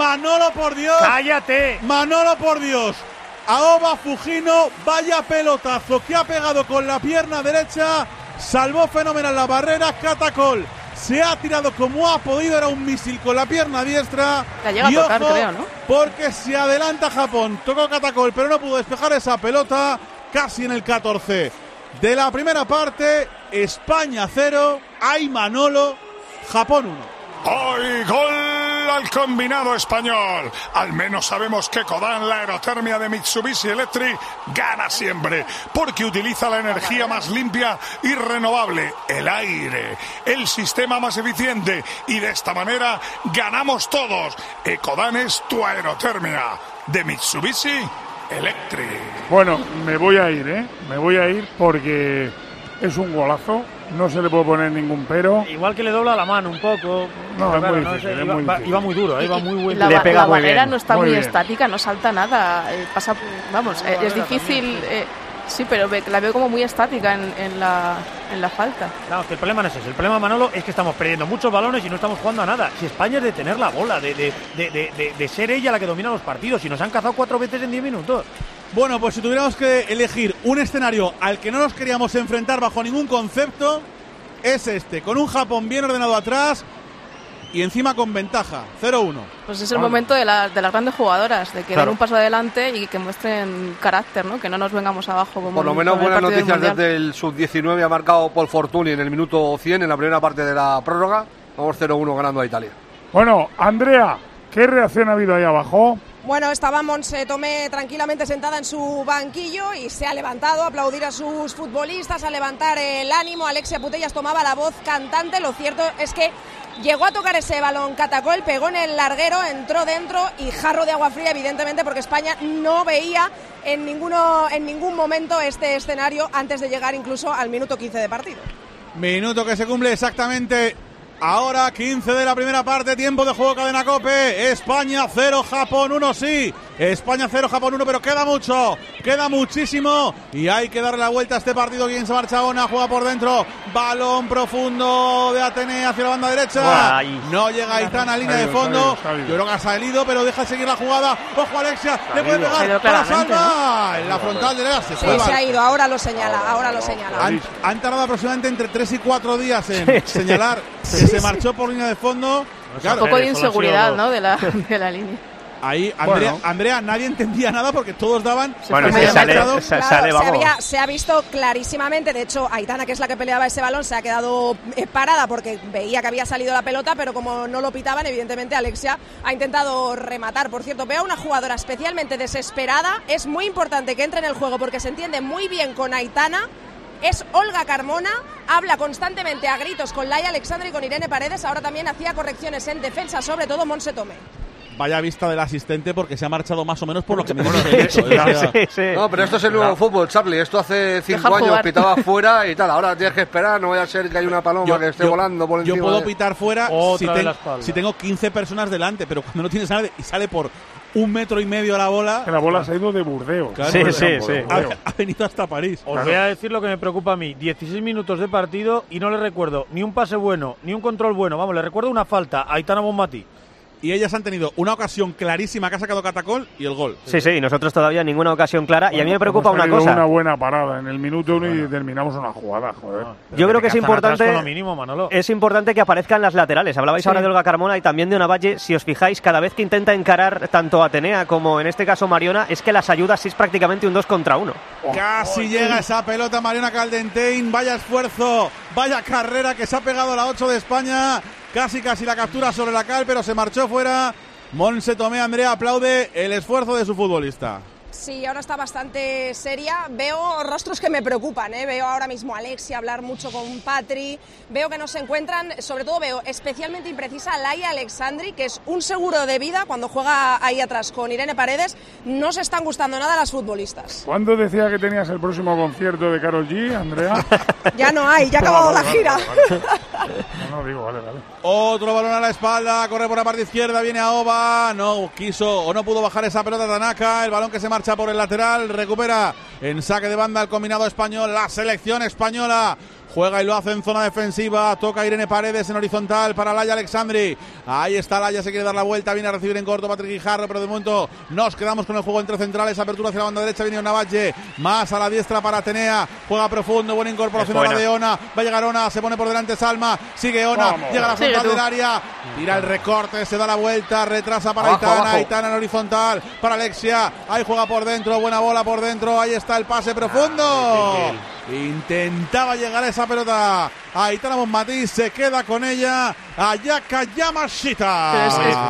¡Cállate! Manolo, por Dios. Aoba Fujino, vaya pelotazo que ha pegado con la pierna derecha. Salvó fenomenal la barrera. Katako se ha tirado como ha podido, era un misil con la pierna diestra. La llega a tocar, creo, ¿no? Porque se adelanta Japón. Tocó Katako, pero no pudo despejar esa pelota. Casi en el 14 de la primera parte. España 0. Ay, Manolo. Japón 1. ¡Hoy gol al combinado español! Al menos sabemos que Kodan, la aerotermia de Mitsubishi Electric, gana siempre, porque utiliza la energía más limpia y renovable, el aire, el sistema más eficiente, y de esta manera ganamos todos. Kodan es tu aerotermia de Mitsubishi Electric. Bueno, me voy a ir, Me voy a ir porque es un golazo. No se le puede poner ningún pero. Igual que le dobla la mano un poco. No, es muy difícil, iba muy duro, iba muy bueno. La barrera no está muy estática, no salta nada. Es difícil Sí, pero la veo como muy estática en la falta. Claro, que el problema no es ese. El problema, Manolo, es que estamos perdiendo muchos balones y no estamos jugando a nada. Si España es de tener la bola, de ser ella la que domina los partidos, y nos han cazado 4 veces en 10 minutos. Bueno, pues si tuviéramos que elegir un escenario al que no nos queríamos enfrentar bajo ningún concepto, es este, con un Japón bien ordenado atrás y encima con ventaja, 0-1. Pues es el momento de las grandes jugadoras, de que den un paso adelante y que muestren carácter, ¿no? Que no nos vengamos abajo como por lo menos buenas noticias desde el sub-19. Ha marcado Paul Fortuny en el minuto 100 en la primera parte de la prórroga. Vamos 0-1 ganando a Italia. Bueno, Andrea, ¿qué reacción ha habido ahí abajo? Bueno, estaba Monse Tomé tranquilamente sentada en su banquillo y se ha levantado a aplaudir a sus futbolistas, a levantar el ánimo. Alexia Putellas tomaba la voz cantante. Lo cierto es que llegó a tocar ese balón Catacol, pegó en el larguero, entró dentro y jarro de agua fría, evidentemente, porque España no veía en ningún momento este escenario antes de llegar incluso al minuto 15 de partido. Minuto que se cumple exactamente ahora, 15 de la primera parte, tiempo de juego, Cadena COPE. España 0, Japón 1, sí. España 0, Japón 1, pero queda mucho, queda muchísimo y hay que darle la vuelta a este partido. Quien se marcha, Ona, juega por dentro, balón profundo de Atenea hacia la banda derecha. Ay. No llega Aitana a línea de fondo. Yo creo que ha salido, pero deja seguir la jugada. Ojo, Alexia, le puede pegar para Salva, ¿no? En la frontal derecha. Se ha ido, ahora lo señala. Han tardado aproximadamente entre 3 y 4 días en señalar que se marchó por línea de fondo. Claro, un poco de inseguridad, ¿no? de la línea. Ahí, Andrea, nadie entendía nada porque todos daban... Bueno, se ha visto clarísimamente. De hecho, Aitana, que es la que peleaba ese balón, se ha quedado parada porque veía que había salido la pelota, pero como no lo pitaban, evidentemente Alexia ha intentado rematar. Por cierto, veo a una jugadora especialmente desesperada. Es muy importante que entre en el juego porque se entiende muy bien con Aitana. Es Olga Carmona, habla constantemente a gritos con Laia Alexandri y con Irene Paredes. Ahora también hacía correcciones en defensa, sobre todo Monse Tomé. Vaya vista del asistente porque se ha marchado más o menos por lo que me dice. Sí. No, pero esto es el nuevo fútbol, Charlie. Esto hace 5 años pitaba fuera y tal. Ahora tienes que esperar, no vaya a ser que haya una paloma que esté volando por encima. Yo puedo pitar fuera si tengo 15 personas delante, pero cuando no tienes nada y sale por 1,5 metros a la bola. Que la bola se ha ido de Burdeos. Claro, sí. Ha venido hasta París. Os voy a decir lo que me preocupa a mí. 16 minutos de partido y no le recuerdo ni un pase bueno, ni un control bueno. Vamos, le recuerdo una falta a Aitana Bonmatí. Y ellas han tenido una ocasión clarísima que ha sacado Catacol y el gol. Sí, y nosotros todavía ninguna ocasión clara. Bueno, y a mí me preocupa una cosa. Una buena parada en el minuto 1 y terminamos una jugada, joder. Yo creo que es importante. Lo mínimo, Manolo. Es importante que aparezcan las laterales. Hablabais ahora de Olga Carmona y también de Navalle. Si os fijáis, cada vez que intenta encarar tanto Atenea como en este caso Mariona, es que las ayudas es prácticamente un 2 contra 1. Casi llega esa pelota Mariona Caldentein. Vaya esfuerzo, vaya carrera que se ha pegado la 8 de España. Casi la captura sobre la cal, pero se marchó fuera. Monse Tomé, Andrea, aplaude el esfuerzo de su futbolista. Sí, ahora está bastante seria. Veo rostros que me preocupan, ¿eh? Veo ahora mismo a Alexia hablar mucho con Patri. Veo que no se encuentran. Sobre todo veo especialmente imprecisa a Laia Alexandri, que es un seguro de vida cuando juega ahí atrás con Irene Paredes. No se están gustando nada las futbolistas. ¿Cuándo decía que tenías el próximo concierto de Karol G, Andrea? Ya no hay, ya ha acabado la gira. No, digo, vale. Otro balón a la espalda, corre por la parte izquierda, viene a Oba. No quiso o no pudo bajar esa pelota Tanaka. El balón que se marcha por el lateral, recupera en saque de banda el combinado español, la selección española. Juega y lo hace en zona defensiva. Toca Irene Paredes en horizontal para Laia Alexandri. Ahí está Laia, se quiere dar la vuelta. Viene a recibir en corto Patrick Guijarro, pero de momento nos quedamos con el juego entre centrales. Apertura hacia la banda derecha. Viene Navalle. Más a la diestra para Atenea. Juega profundo. Buena incorporación a la de Ona. Va a llegar Ona. Se pone por delante Salma. Sigue Ona. Llega a la frontal del área. Tira el recorte. Se da la vuelta. Retrasa para Aitana. Aitana en horizontal para Alexia. Ahí juega por dentro. Buena bola por dentro. Ahí está el pase profundo. Intentaba llegar a esa pelota. Aitana Bonmatí se queda con ella. Ayaka Yamashita.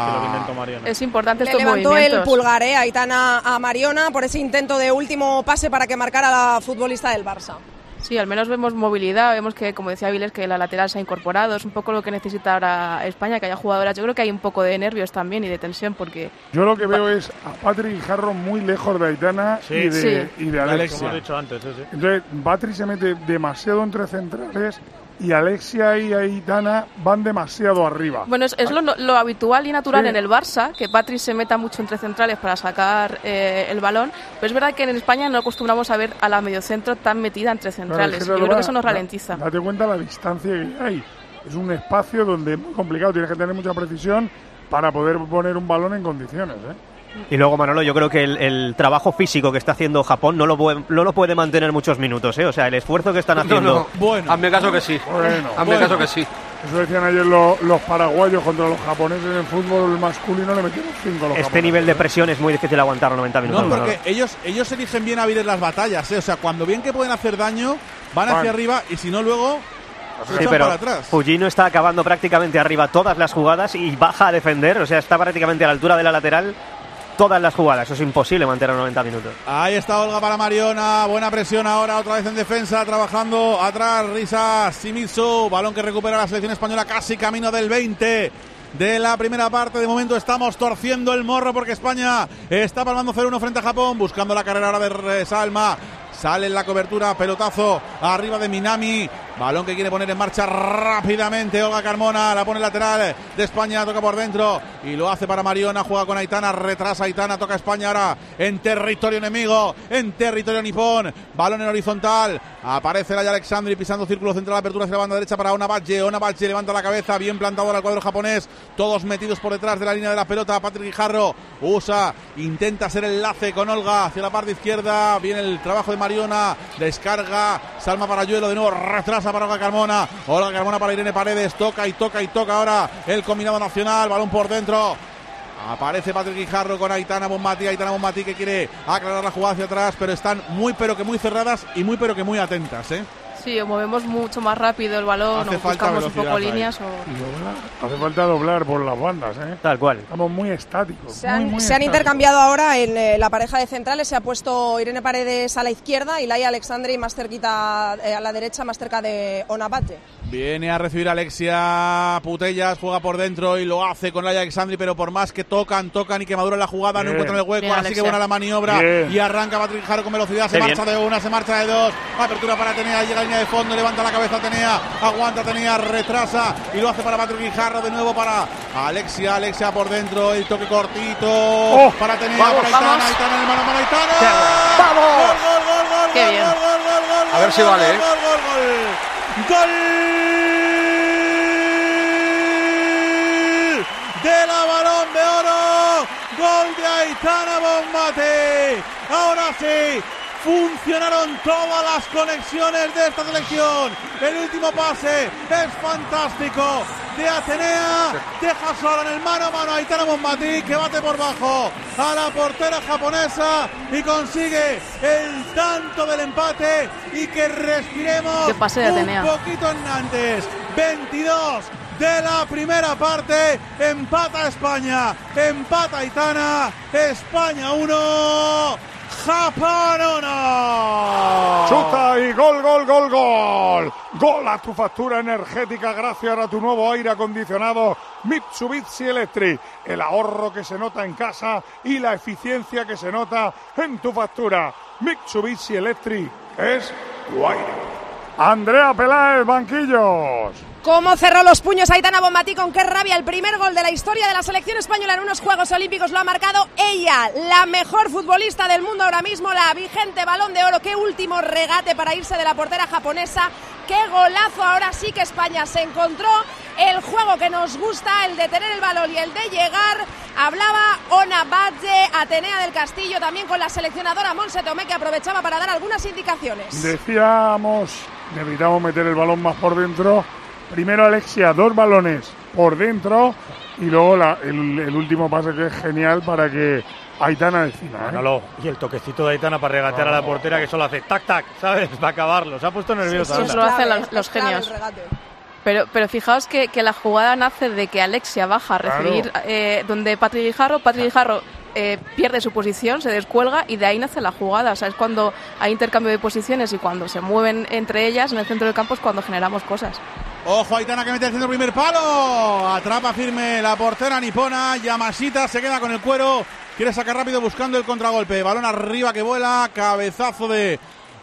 Es importante estos movimientos. Le levantó el pulgar, Aitana a Mariona por ese intento de último pase para que marcara a la futbolista del Barça. Sí, al menos vemos movilidad, vemos que, como decía Viles, que la lateral se ha incorporado. Es un poco lo que necesita ahora España, que haya jugadoras. Yo creo que hay un poco de nervios también y de tensión, porque... Yo lo que veo es a Patri Guijarro muy lejos de Aitana y de Alexia. Como he dicho antes, Entonces, Patri se mete demasiado entre centrales y Alexia y Aitana van demasiado arriba. Bueno, es lo habitual y natural en el Barça, que Patri se meta mucho entre centrales para sacar el balón, pero es verdad que en España no acostumbramos a ver a la mediocentro tan metida entre centrales. Yo creo que eso nos ralentiza. Date cuenta la distancia que hay. Es un espacio donde es muy complicado, tienes que tener mucha precisión para poder poner un balón en condiciones, Y luego, Manolo, yo creo que el trabajo físico que está haciendo Japón no lo puede mantener muchos minutos, O sea, el esfuerzo que están haciendo... Bueno, hazme caso que sí. Hazme caso que sí. Eso decían ayer los paraguayos contra los japoneses en el fútbol masculino, le metieron 5 los Este nivel de presión es muy difícil aguantar 90 minutos. No, porque ellos eligen bien abrir las batallas, O sea, cuando ven que pueden hacer daño, van hacia arriba y si no luego... Sí, pero Fujino está acabando prácticamente arriba todas las jugadas y baja a defender, o sea, está prácticamente a la altura de la lateral todas las jugadas. Eso es imposible mantener 90 minutos. Ahí está Olga para Mariona, buena presión ahora, otra vez en defensa, trabajando atrás Risa Shimizu, balón que recupera la selección española casi camino del 20 de la primera parte. De momento estamos torciendo el morro porque España está palmando 0-1 frente a Japón, buscando la carrera ahora de Salma. Sale en la cobertura, pelotazo arriba de Minami, balón que quiere poner en marcha rápidamente Olga Carmona, la pone lateral de España, toca por dentro y lo hace para Mariona, juega con Aitana, retrasa Aitana, toca España ahora en territorio enemigo, en territorio nipón, balón en horizontal, aparece la Alexandri pisando círculo central, apertura hacia la banda derecha para Onabache levanta la cabeza, bien plantado ahora el cuadro japonés, todos metidos por detrás de la línea de la pelota, Patrick Guijarro intenta hacer el enlace con Olga hacia la parte izquierda, viene el trabajo de Mariona, descarga, Salma para Yuelo, de nuevo retrasa para Olga Carmona para Irene Paredes, toca ahora el combinado nacional, balón por dentro, aparece Patrick Guijarro con Aitana Bonmatí que quiere aclarar la jugada hacia atrás, pero están muy cerradas y muy atentas, Sí, o movemos mucho más rápido el balón, o buscamos un poco líneas. Hace falta doblar por las bandas, Tal cual. Estamos muy estáticos. Se han intercambiado ahora en la pareja de centrales. Se ha puesto Irene Paredes a la izquierda y Laia Alexandri más cerquita a la derecha, más cerca de Onabache. Viene a recibir Alexia Putellas, juega por dentro y lo hace con Laia Alexandri, pero por más que tocan y que madura la jugada, no encuentran el hueco, bien, así que buena la maniobra. Bien. Y arranca Patrick Guijarro con velocidad, se marcha de una, se marcha de dos, apertura para Atenea, llega a línea de fondo, levanta la cabeza Atenea, aguanta Atenea, retrasa y lo hace para Patrick Guijarro, de nuevo para Alexia por dentro, el toque cortito para Atenea, para Aitana en el mano para Aitana. ¡Vamos! Gol. Qué bien. A ver si vale, Gol de la Balón de Oro, gol de Aitana Bonmatí. Ahora sí, funcionaron todas las conexiones de esta selección. El último pase es fantástico de Atenea, deja sola en el mano a mano a Aitana Bonmatí, que bate por bajo a la portera japonesa y consigue el tanto del empate y que respiremos Qué pase de Atenea. un poquito antes. 22 de la primera parte, empata España, empata Aitana, España 1, Japón 1. Chuta y gol. Gol a tu factura energética gracias a tu nuevo aire acondicionado Mitsubishi Electric. El ahorro que se nota en casa y la eficiencia que se nota en tu factura. Mitsubishi Electric es guay. Andrea Peláez, banquillos. ¿Cómo cerró los puños Aitana Bonmatí? Con qué rabia. El primer gol de la historia de la selección española en unos Juegos Olímpicos lo ha marcado ella, la mejor futbolista del mundo ahora mismo, la vigente Balón de Oro. Qué último regate para irse de la portera japonesa. Qué golazo. Ahora sí que España se encontró el juego que nos gusta, el de tener el balón y el de llegar. Hablaba Onabache, Atenea del Castillo, también con la seleccionadora Montse Tomé, que aprovechaba para dar algunas indicaciones. Decíamos, necesitamos meter el balón más por dentro. Primero Alexia, 2 balones por dentro y luego el último pase, que es genial para que Aitana decida. Y el toquecito de Aitana para regatear a la portera, que solo hace tac, ¿sabes? Para acabarlo. Se ha puesto nerviosa. Eso lo hacen los genios. Pero fijaos que la jugada nace de que Alexia baja a recibir donde Patrick Guijarro pierde su posición, se descuelga y de ahí nace la jugada. O sea, es cuando hay intercambio de posiciones y cuando se mueven entre ellas en el centro del campo es cuando generamos cosas. Ojo, Aitana, que mete el centro, primer palo, atrapa firme la portera nipona, Yamashita se queda con el cuero, quiere sacar rápido buscando el contragolpe, balón arriba que vuela, cabezazo de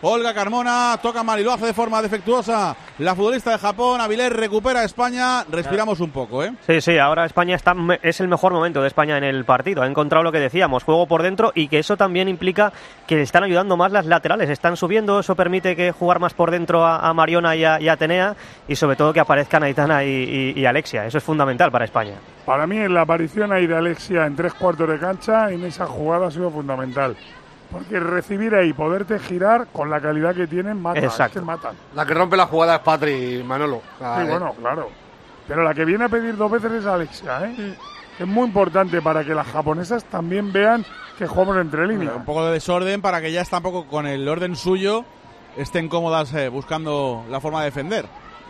Olga Carmona, toca mal y lo hace de forma defectuosa la futbolista de Japón. Avilés recupera a España, respiramos un poco, ¿eh? Sí, ahora España es el mejor momento de España en el partido. Ha encontrado lo que decíamos, juego por dentro, y que eso también implica que están ayudando más las laterales, están subiendo, eso permite que jugar más por dentro a Mariona y a Atenea, y sobre todo que aparezcan Aitana y Alexia. Eso es fundamental para España. Para mí la aparición ahí de Alexia en 3/4 de cancha en esa jugada ha sido fundamental. Porque recibir ahí, poderte girar con la calidad que tienen, matan. Exacto. Es que matan. La que rompe la jugada es Patri, Manolo. Sí, bueno, claro. Pero la que viene a pedir 2 veces es Alexia, ¿eh? Es muy importante para que las japonesas también vean que jugamos entre líneas. Un poco de desorden para que ellas tampoco, con el orden suyo, estén cómodas buscando la forma de defender.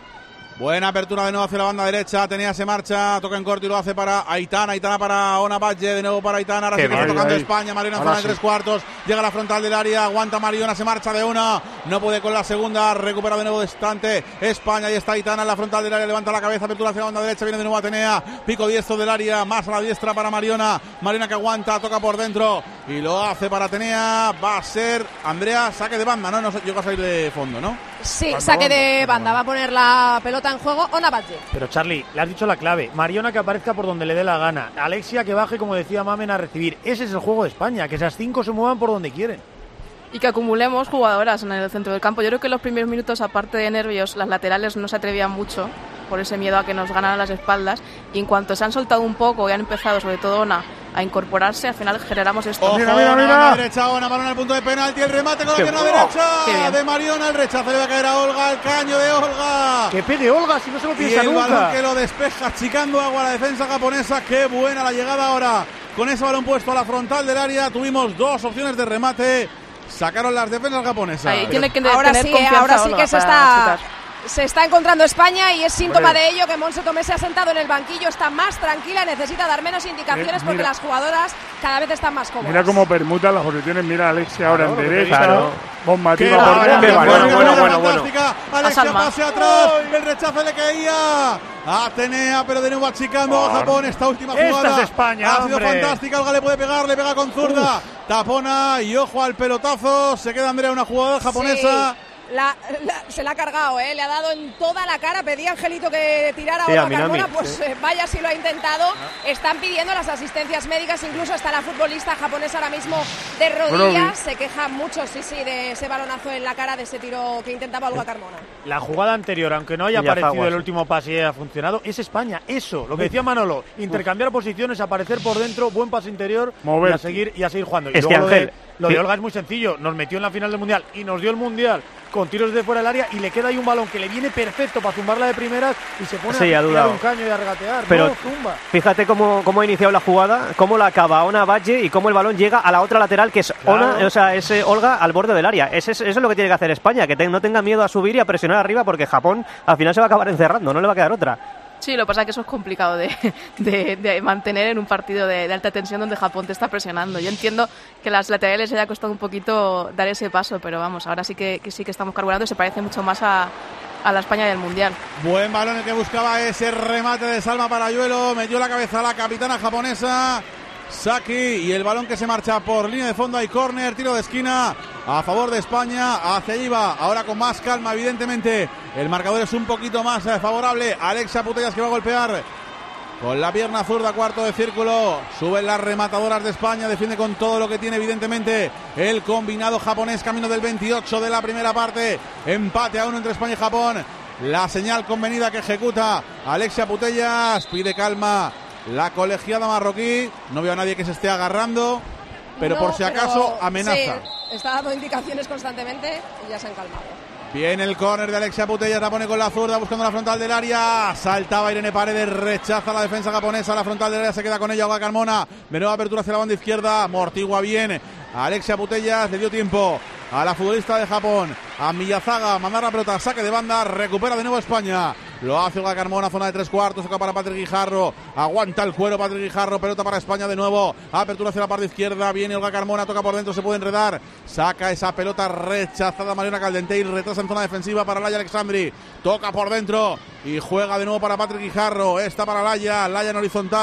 Buena apertura de nuevo hacia la banda derecha. Atenea se marcha, toca en corto y lo hace para Aitana. Aitana para Ona Valle, de nuevo para Aitana. Ahora sí que está tocando España. Mariona en zona de 3/4. Llega a la frontal del área, aguanta Mariona, se marcha de una. No puede con la segunda. Recupera de nuevo distante España. Y está Aitana en la frontal del área. Levanta la cabeza, apertura hacia la banda derecha. Viene de nuevo Atenea. Pico diestro del área, más a la diestra para Mariona. Mariona que aguanta, toca por dentro y lo hace para Atenea. Va a ser Andrea, saque de banda, no llegó a salir de fondo, ¿no? Sí, saque de banda, va a poner la pelota en juego Ona Valle. Pero Charlie, le has dicho la clave. Mariona que aparezca por donde le dé la gana. Alexia que baje, como decía Mamen, a recibir. Ese es el juego de España, que esas 5 se muevan por donde quieren. Y que acumulemos jugadoras en el centro del campo. Yo creo que en los primeros minutos, aparte de nervios, las laterales no se atrevían mucho por ese miedo a que nos ganaran las espaldas. Y en cuanto se han soltado un poco y han empezado, sobre todo Ona, a incorporarse, al final generamos esto. Ojo, mira. Derecha, Ona, balón al punto de penalti, el remate con la pierna derecha de Mariona, el rechazo le va a caer a Olga, el caño de Olga. Que pegue Olga, si no se lo piensa nunca. Y el balón que lo despeja, achicando agua a la defensa japonesa. Qué buena la llegada ahora. Con ese balón puesto a la frontal del área, tuvimos 2 opciones de remate. Sacaron las defensas japonesas. Ahí tiene que ahora tener sí confianza que se está encontrando España, y es síntoma de ello que Monse Tomé se ha sentado en el banquillo, está más tranquila, necesita dar menos indicaciones porque las jugadoras cada vez están más cómodas. Mira cómo permutan las posiciones, mira Alexia ahora en derecha, bombativa por bueno. Alexia pase atrás, el rechazo le caía a Atenea, pero de nuevo achicando a Japón. Esta última jugada es España, ha sido fantástica. Olga le puede pegar, le pega con zurda, tapona y ojo al pelotazo. Se queda Andrea, una jugadora japonesa. Sí. Se la ha cargado, le ha dado en toda la cara. Pedía Angelito que tirara a Olga Carmona, pues vaya si lo ha intentado. Están pidiendo las asistencias médicas, incluso está la futbolista japonesa ahora mismo de rodillas. Se queja mucho, de ese balonazo en la cara, de ese tiro que intentaba Olga Carmona. La jugada anterior, aunque no haya aparecido el último pase y haya funcionado, es España. Eso, lo que decía Manolo, intercambiar posiciones, aparecer por dentro, buen pase interior y a seguir jugando. Y luego lo de Olga es muy sencillo, nos metió en la final del Mundial y nos dio el Mundial con tiros de fuera del área, y le queda ahí un balón que le viene perfecto para zumbarla de primeras y se pone a tirar un caño y a regatear. Pero zumba. Fíjate cómo ha iniciado la jugada, cómo la acaba Ona Valle y cómo el balón llega a la otra lateral, que es es Olga al borde del área. Eso es lo que tiene que hacer España, que no tenga miedo a subir y a presionar arriba, porque Japón al final se va a acabar encerrando, no le va a quedar otra. Sí, lo que pasa es que eso es complicado de mantener en un partido de alta tensión donde Japón te está presionando. Yo entiendo que las laterales haya costado un poquito dar ese paso, pero vamos, ahora sí que estamos carburando y se parece mucho más a la España del Mundial. Buen balón el que buscaba ese remate de Salma Parayuelo, metió la cabeza a la capitana japonesa Saki, y el balón que se marcha por línea de fondo. Hay córner, tiro de esquina a favor de España. Hacia allí va, ahora con más calma, evidentemente el marcador es un poquito más favorable. Alexia Putellas, que va a golpear con la pierna zurda, cuarto de círculo. Suben las rematadoras de España, defiende con todo lo que tiene, evidentemente, el combinado japonés. Camino del 28 de la primera parte, empate a 1 entre España y Japón. La señal convenida que ejecuta Alexia Putellas, pide calma la colegiada marroquí. No veo a nadie que se esté agarrando, pero por si acaso amenaza. Sí, está dando indicaciones constantemente y ya se han calmado. Viene el córner de Alexia Putellas, la pone con la zurda buscando la frontal del área. Saltaba Irene Paredes, rechaza la defensa japonesa. La frontal del área se queda con ella Olga Carmona. De nueva apertura hacia la banda izquierda, amortigua bien Alexia Putellas, le dio tiempo a la futbolista de Japón, a Miyazaga, mandar la pelota, saque de banda, recupera de nuevo España. Lo hace Olga Carmona, zona de 3/4, toca para Patrick Guijarro, aguanta el cuero Patrick Guijarro, pelota para España de nuevo, apertura hacia la parte izquierda, viene Olga Carmona, toca por dentro, se puede enredar, saca esa pelota rechazada Mariona Caldentey, retrasa en zona defensiva para Laia Alexandri, toca por dentro y juega de nuevo para Patrick Guijarro, está para Laia en horizontal,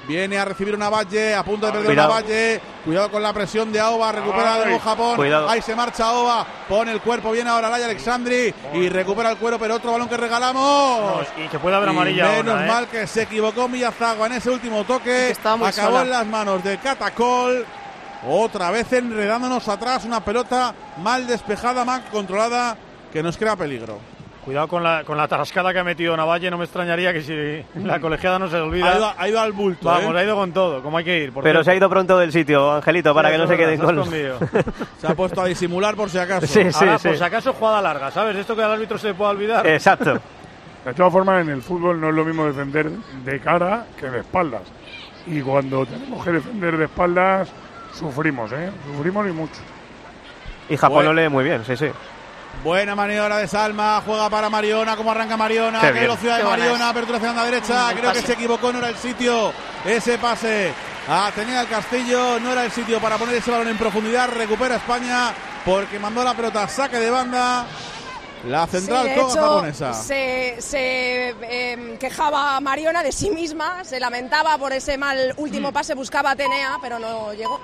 Viene a recibir una Valle, a punto de perder una Valle. Cuidado con la presión de Aoba, recupera de nuevo Japón. Cuidado. Ahí se marcha Aoba, pone el cuerpo bien ahora Laia Alexandri y recupera el cuero, pero otro balón que regalamos. Y que puede haber amarilla. Menos mal que se equivocó Miyazawa en ese último toque. Acabó sola en las manos de Catacol. Otra vez enredándonos atrás, una pelota mal despejada, mal controlada, que nos crea peligro. Cuidado con la tarascada que ha metido Navalle, no me extrañaría que si la colegiada no se olvida. Ha ido al bulto. Vamos, ha ido con todo, como hay que ir. Pero se ha ido pronto del sitio, Angelito, para que no se queden con... Se ha puesto a disimular por si acaso. Ahora, por si acaso, jugada larga, ¿sabes? Esto que al árbitro se le puede olvidar. Exacto. De todas formas, en el fútbol no es lo mismo defender de cara que de espaldas. Y cuando tenemos que defender de espaldas, sufrimos, sufrimos y mucho. Y Japón lo lee muy bien, sí. Buena maniobra de Salma, juega para Mariona, cómo arranca Mariona, qué velocidad de Mariona, apertura hacia la derecha, creo que se equivocó, no era el sitio, ese pase a Atenea del Castillo, no era el sitio para poner ese balón en profundidad, recupera España porque mandó la pelota, saque de banda, la central toda japonesa. Se quejaba Mariona de sí misma, se lamentaba por ese mal último pase, buscaba a Atenea, pero no llegó.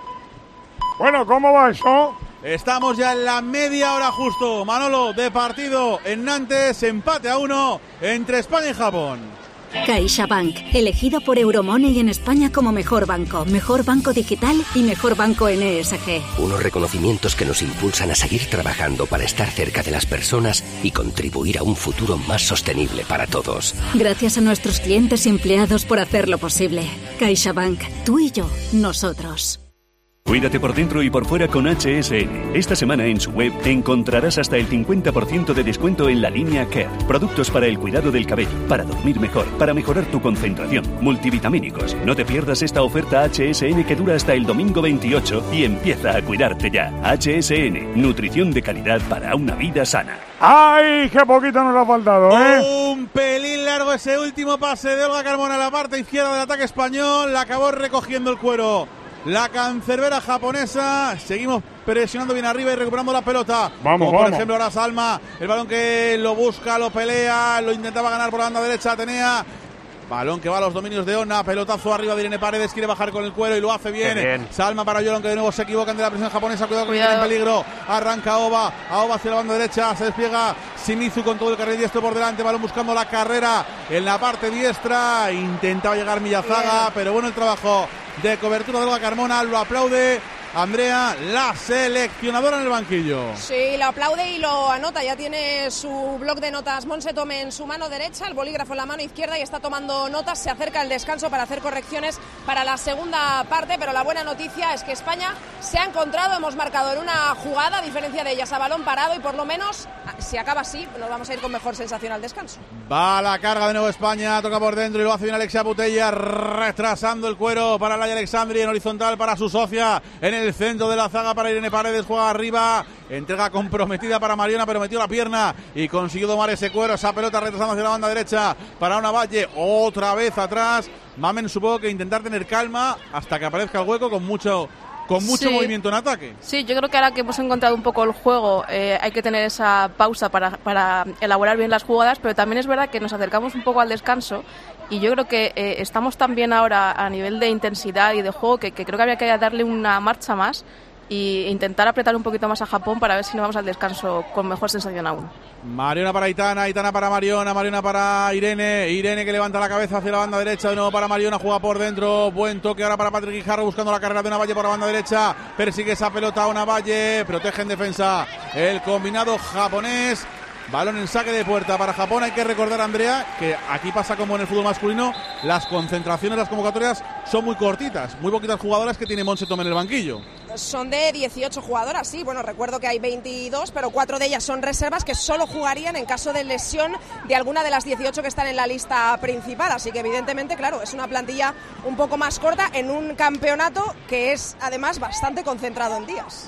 Bueno, ¿cómo va eso? Estamos ya en la media hora justo, Manolo, de partido en Nantes, empate a 1 entre España y Japón. CaixaBank, elegido por Euromoney en España como mejor banco digital y mejor banco en ESG. Unos reconocimientos que nos impulsan a seguir trabajando para estar cerca de las personas y contribuir a un futuro más sostenible para todos. Gracias a nuestros clientes y empleados por hacerlo posible. CaixaBank, tú y yo, nosotros. Cuídate por dentro y por fuera con HSN. Esta semana en su web encontrarás hasta el 50% de descuento en la línea Care. Productos para el cuidado del cabello, para dormir mejor, para mejorar tu concentración, multivitamínicos. No te pierdas esta oferta HSN que dura hasta el domingo 28 y empieza a cuidarte ya. HSN, nutrición de calidad para una vida sana. ¡Ay, qué poquito nos ha faltado, Un pelín largo ese último pase de Olga Carmona a la parte izquierda del ataque español. La acabó recogiendo el cuero la cancerbera japonesa. Seguimos presionando bien arriba y recuperando la pelota. Vamos. Por ejemplo ahora Salma, el balón que lo busca, lo pelea, lo intentaba ganar por la banda derecha Atenea. Balón que va a los dominios de Onna, pelotazo arriba de Irene Paredes, quiere bajar con el cuero y lo hace bien. Salma para Yolon, que de nuevo se equivoca ante la presión japonesa, cuidado que viene en peligro. Arranca Aoba hacia la banda derecha, se despliega Shimizu con todo el carril diestro por delante, balón buscando la carrera en la parte diestra, intentaba llegar Miyazaga, pero bueno el trabajo de cobertura de Olga Carmona, lo aplaude Andrea, la seleccionadora en el banquillo. Sí, lo aplaude y lo anota. Ya tiene su bloc de notas Montse Tome en su mano derecha, el bolígrafo en la mano izquierda y está tomando notas. Se acerca el descanso para hacer correcciones para la segunda parte, pero la buena noticia es que España se ha encontrado. Hemos marcado en una jugada, a diferencia de ellas, a balón parado y por lo menos, si acaba así, nos vamos a ir con mejor sensación al descanso. Va a la carga de nuevo España, toca por dentro y lo hace bien Alexia Butella, retrasando el cuero para Laia Alexandri, en horizontal para su socia, en el centro de la zaga para Irene Paredes, juega arriba, entrega comprometida para Mariona, pero metió la pierna y consiguió domar ese cuero, esa pelota retrasando hacia la banda derecha para Ona Valle, otra vez atrás. Mamen, supongo que intentar tener calma hasta que aparezca el hueco con mucho movimiento en ataque. Sí, yo creo que ahora que hemos encontrado un poco el juego, hay que tener esa pausa para elaborar bien las jugadas, pero también es verdad que nos acercamos un poco al descanso y yo creo que estamos también ahora a nivel de intensidad y de juego que creo que había que darle una marcha más e intentar apretar un poquito más a Japón para ver si nos vamos al descanso con mejor sensación aún. Mariona para Aitana, Aitana para Mariona, Mariona para Irene, Irene que levanta la cabeza hacia la banda derecha, de nuevo para Mariona, juega por dentro, buen toque ahora para Patrick Guijarro buscando la carrera de Ona Valle por la banda derecha, persigue esa pelota a Ona Valle, protege en defensa el combinado japonés. Balón en saque de puerta para Japón. Hay que recordar, Andrea, que aquí pasa como en el fútbol masculino, las concentraciones, las convocatorias son muy cortitas, muy poquitas jugadoras que tiene Montse Tome en el banquillo. Son de 18 jugadoras, sí, bueno, recuerdo que hay 22, pero 4 de ellas son reservas que solo jugarían en caso de lesión de alguna de las 18 que están en la lista principal, así que evidentemente, claro, es una plantilla un poco más corta en un campeonato que es además bastante concentrado en días.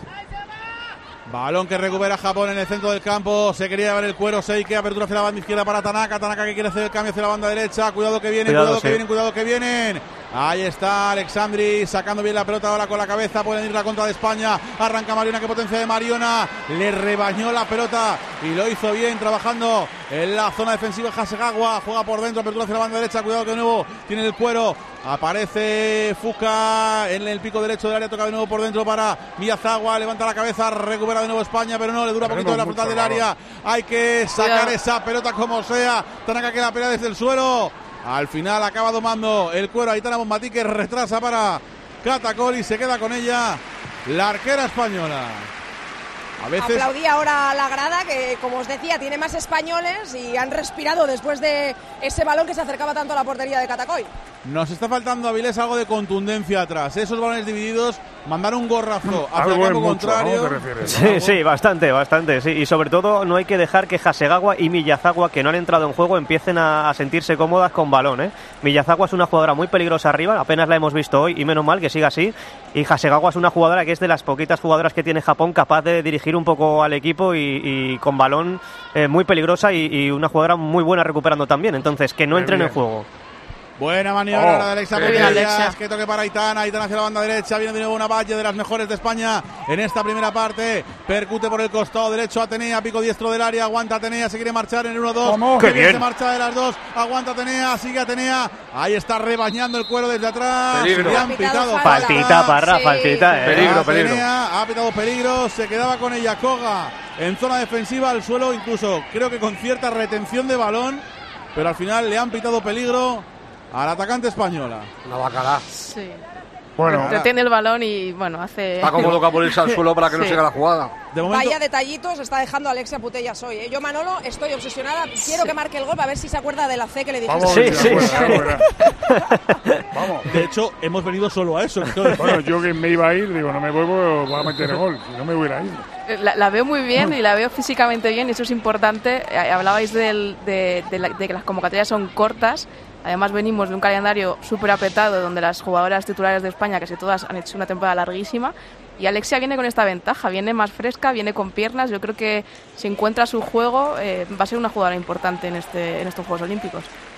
Balón que recupera Japón en el centro del campo. Se quería llevar el cuero. Seike, apertura hacia la banda izquierda para Tanaka. Tanaka que quiere hacer el cambio hacia la banda derecha. Cuidado que vienen, cuidado que vienen. Ahí está Alexandri sacando bien la pelota ahora con la cabeza. Pueden ir la contra de España. Arranca Mariona, qué potencia de Mariona. Le rebañó la pelota y lo hizo bien trabajando en la zona defensiva. Hasegawa juega por dentro, apertura hacia la banda derecha. Cuidado que de nuevo tiene el cuero. Aparece Fuka en el pico derecho del área. Toca de nuevo por dentro para Miyazawa. Levanta la cabeza, recupera de nuevo España, pero no, le dura poquito de la frontal del área. Hay que sacar esa pelota como sea. Tanaka que la pelea desde el suelo. Al final acaba domando el cuero Aitana Bonmatí, que retrasa para Catacol y se queda con ella la arquera española. A veces... Aplaudía ahora la grada, que como os decía tiene más españoles y han respirado después de ese balón que se acercaba tanto a la portería de Catacoy. Nos está faltando a Avilés algo de contundencia atrás. Esos balones divididos, mandar un gorrazo hacia el campo contrario. Sí, bastante, sí. Y sobre todo no hay que dejar que Hasegawa y Miyazawa, que no han entrado en juego, empiecen a sentirse cómodas con balón, ¿eh? Miyazawa es una jugadora muy peligrosa arriba, apenas la hemos visto hoy y menos mal que siga así. Y Hasegawa es una jugadora que es de las poquitas jugadoras que tiene Japón capaz de dirigir un poco al equipo y con balón muy peligrosa y una jugadora muy buena recuperando también. Entonces, que no entren en juego. Buena maniobra de Alexa Putellas, que toque para Aitana hacia la banda derecha, viene de nuevo una Valle de las mejores de España en esta primera parte, percute por el costado derecho Atenea, pico diestro del área, aguanta Atenea, se quiere marchar en el 1-2, ¡Qué bien! Se marcha de las dos, aguanta Atenea, sigue Atenea, ahí está rebañando el cuero desde atrás, peligro. Le han pitado faltita, Parra, sí. Faltita, peligro. Atenea ha pitado peligro, se quedaba con ella Koga en zona defensiva, al suelo, incluso creo que con cierta retención de balón, pero al final le han pitado peligro al atacante española. Una bacala. Sí. Bueno, retiene el balón y bueno, hace... Está como loca por irse al suelo para que no siga la jugada. De momento... Vaya detallitos está dejando Alexia Putellas hoy, ¿eh? Yo, Manolo, estoy obsesionada. Quiero que marque el gol, a ver si se acuerda de la C que le dijiste. Vamos. De hecho, hemos venido solo a eso. Bueno, yo que me iba a ir, digo, no me voy, voy a meter el gol. Si no me voy a ir. La veo muy bien y la veo físicamente bien, y eso es importante. Hablabais de que las convocatorias son cortas. Además venimos de un calendario súper apretado donde las jugadoras titulares de España, casi todas, han hecho una temporada larguísima, y Alexia viene con esta ventaja, viene más fresca, viene con piernas. Yo creo que si encuentra su juego va a ser una jugadora importante en estos Juegos Olímpicos.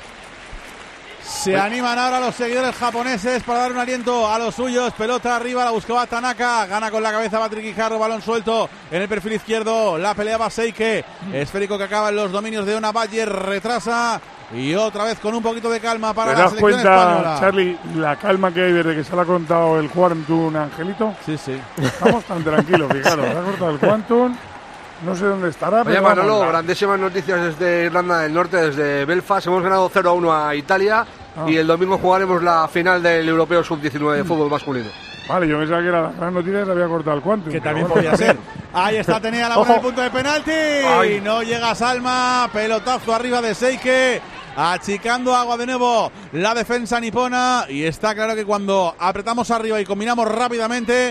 Se animan ahora los seguidores japoneses para dar un aliento a los suyos. Pelota arriba, la buscaba Tanaka. Gana con la cabeza Patrick Guijarro. Balón suelto en el perfil izquierdo. La peleaba Seike. Esférico que acaba en los dominios de Ona Bayer. Retrasa. Y otra vez con un poquito de calma para la selección española. ¿Te das cuenta, Charlie, la calma que hay desde que se le ha contado el Quantum, Angelito? Sí. Estamos tan tranquilos, fijaros. Se ha cortado el Quantum. No sé dónde estará. Oye, Manolo, grandísimas noticias desde Irlanda del Norte, desde Belfast. Hemos ganado 0-1 a Italia y el domingo jugaremos la final del Europeo Sub-19 de fútbol masculino. Vale, yo pensaba que era la gran noticia, se había cortado el Quantum. Que también podía ser. Ahí está, tenía la bola del punto de penalti. Ay. No llega Salma. Pelotazo arriba de Seike. Achicando agua de nuevo la defensa nipona. Y está claro que cuando apretamos arriba y combinamos rápidamente,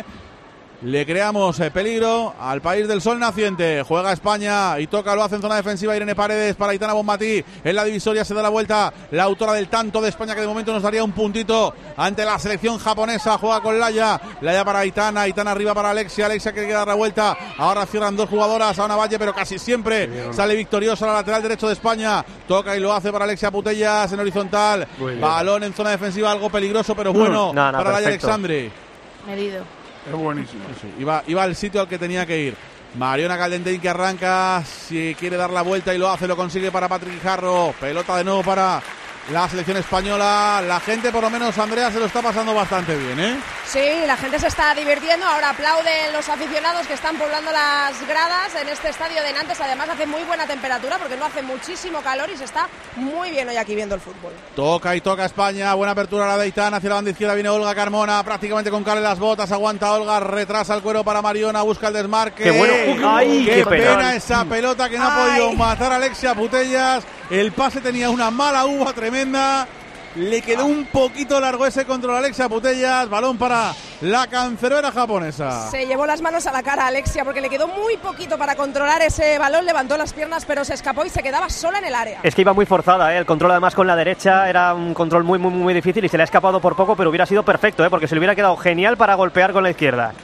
le creamos peligro al país del sol naciente. Juega España y toca, lo hace en zona defensiva Irene Paredes para Aitana Bonmatí. En la divisoria se da la vuelta la autora del tanto de España, que de momento nos daría un puntito ante la selección japonesa. Juega con Laia para Aitana, Aitana arriba para Alexia que quiere dar la vuelta. Ahora cierran dos jugadoras, a una Valle, pero casi siempre sale victoriosa la lateral derecho de España. Toca y lo hace para Alexia Putellas en horizontal. Balón en zona defensiva, algo peligroso pero bueno para Laia Alexandre. Medido. Es buenísimo. Sí. Iba al sitio al que tenía que ir. Mariona Caldentein, que arranca, si quiere dar la vuelta y lo hace, lo consigue para Patrick Guijarro. Pelota de nuevo para la selección española. La gente, por lo menos, Andrea, se lo está pasando bastante bien, ¿eh? Sí, la gente se está divirtiendo. Ahora aplauden los aficionados que están poblando las gradas en este estadio de Nantes. Además hace muy buena temperatura porque no hace muchísimo calor y se está muy bien hoy aquí viendo el fútbol. Toca y toca España. Buena apertura la de Aitana. Hacia la banda izquierda viene Olga Carmona, prácticamente con cal en las botas. Aguanta Olga, retrasa el cuero para Mariona, busca el desmarque. ¡Qué bueno! ¡Ay, qué pena esa pelota que no ha podido matar a Alexia Putellas! El pase tenía una mala uva tremenda. Le quedó un poquito largo ese control a Alexia Putellas. Balón para la cancerbera japonesa. Se llevó las manos a la cara a Alexia porque le quedó muy poquito para controlar ese balón. Levantó las piernas pero se escapó y se quedaba sola en el área. Es que iba muy forzada, ¿eh? El control además con la derecha era un control muy difícil y se le ha escapado por poco, pero hubiera sido perfecto, ¿eh? Porque se le hubiera quedado genial para golpear con la izquierda.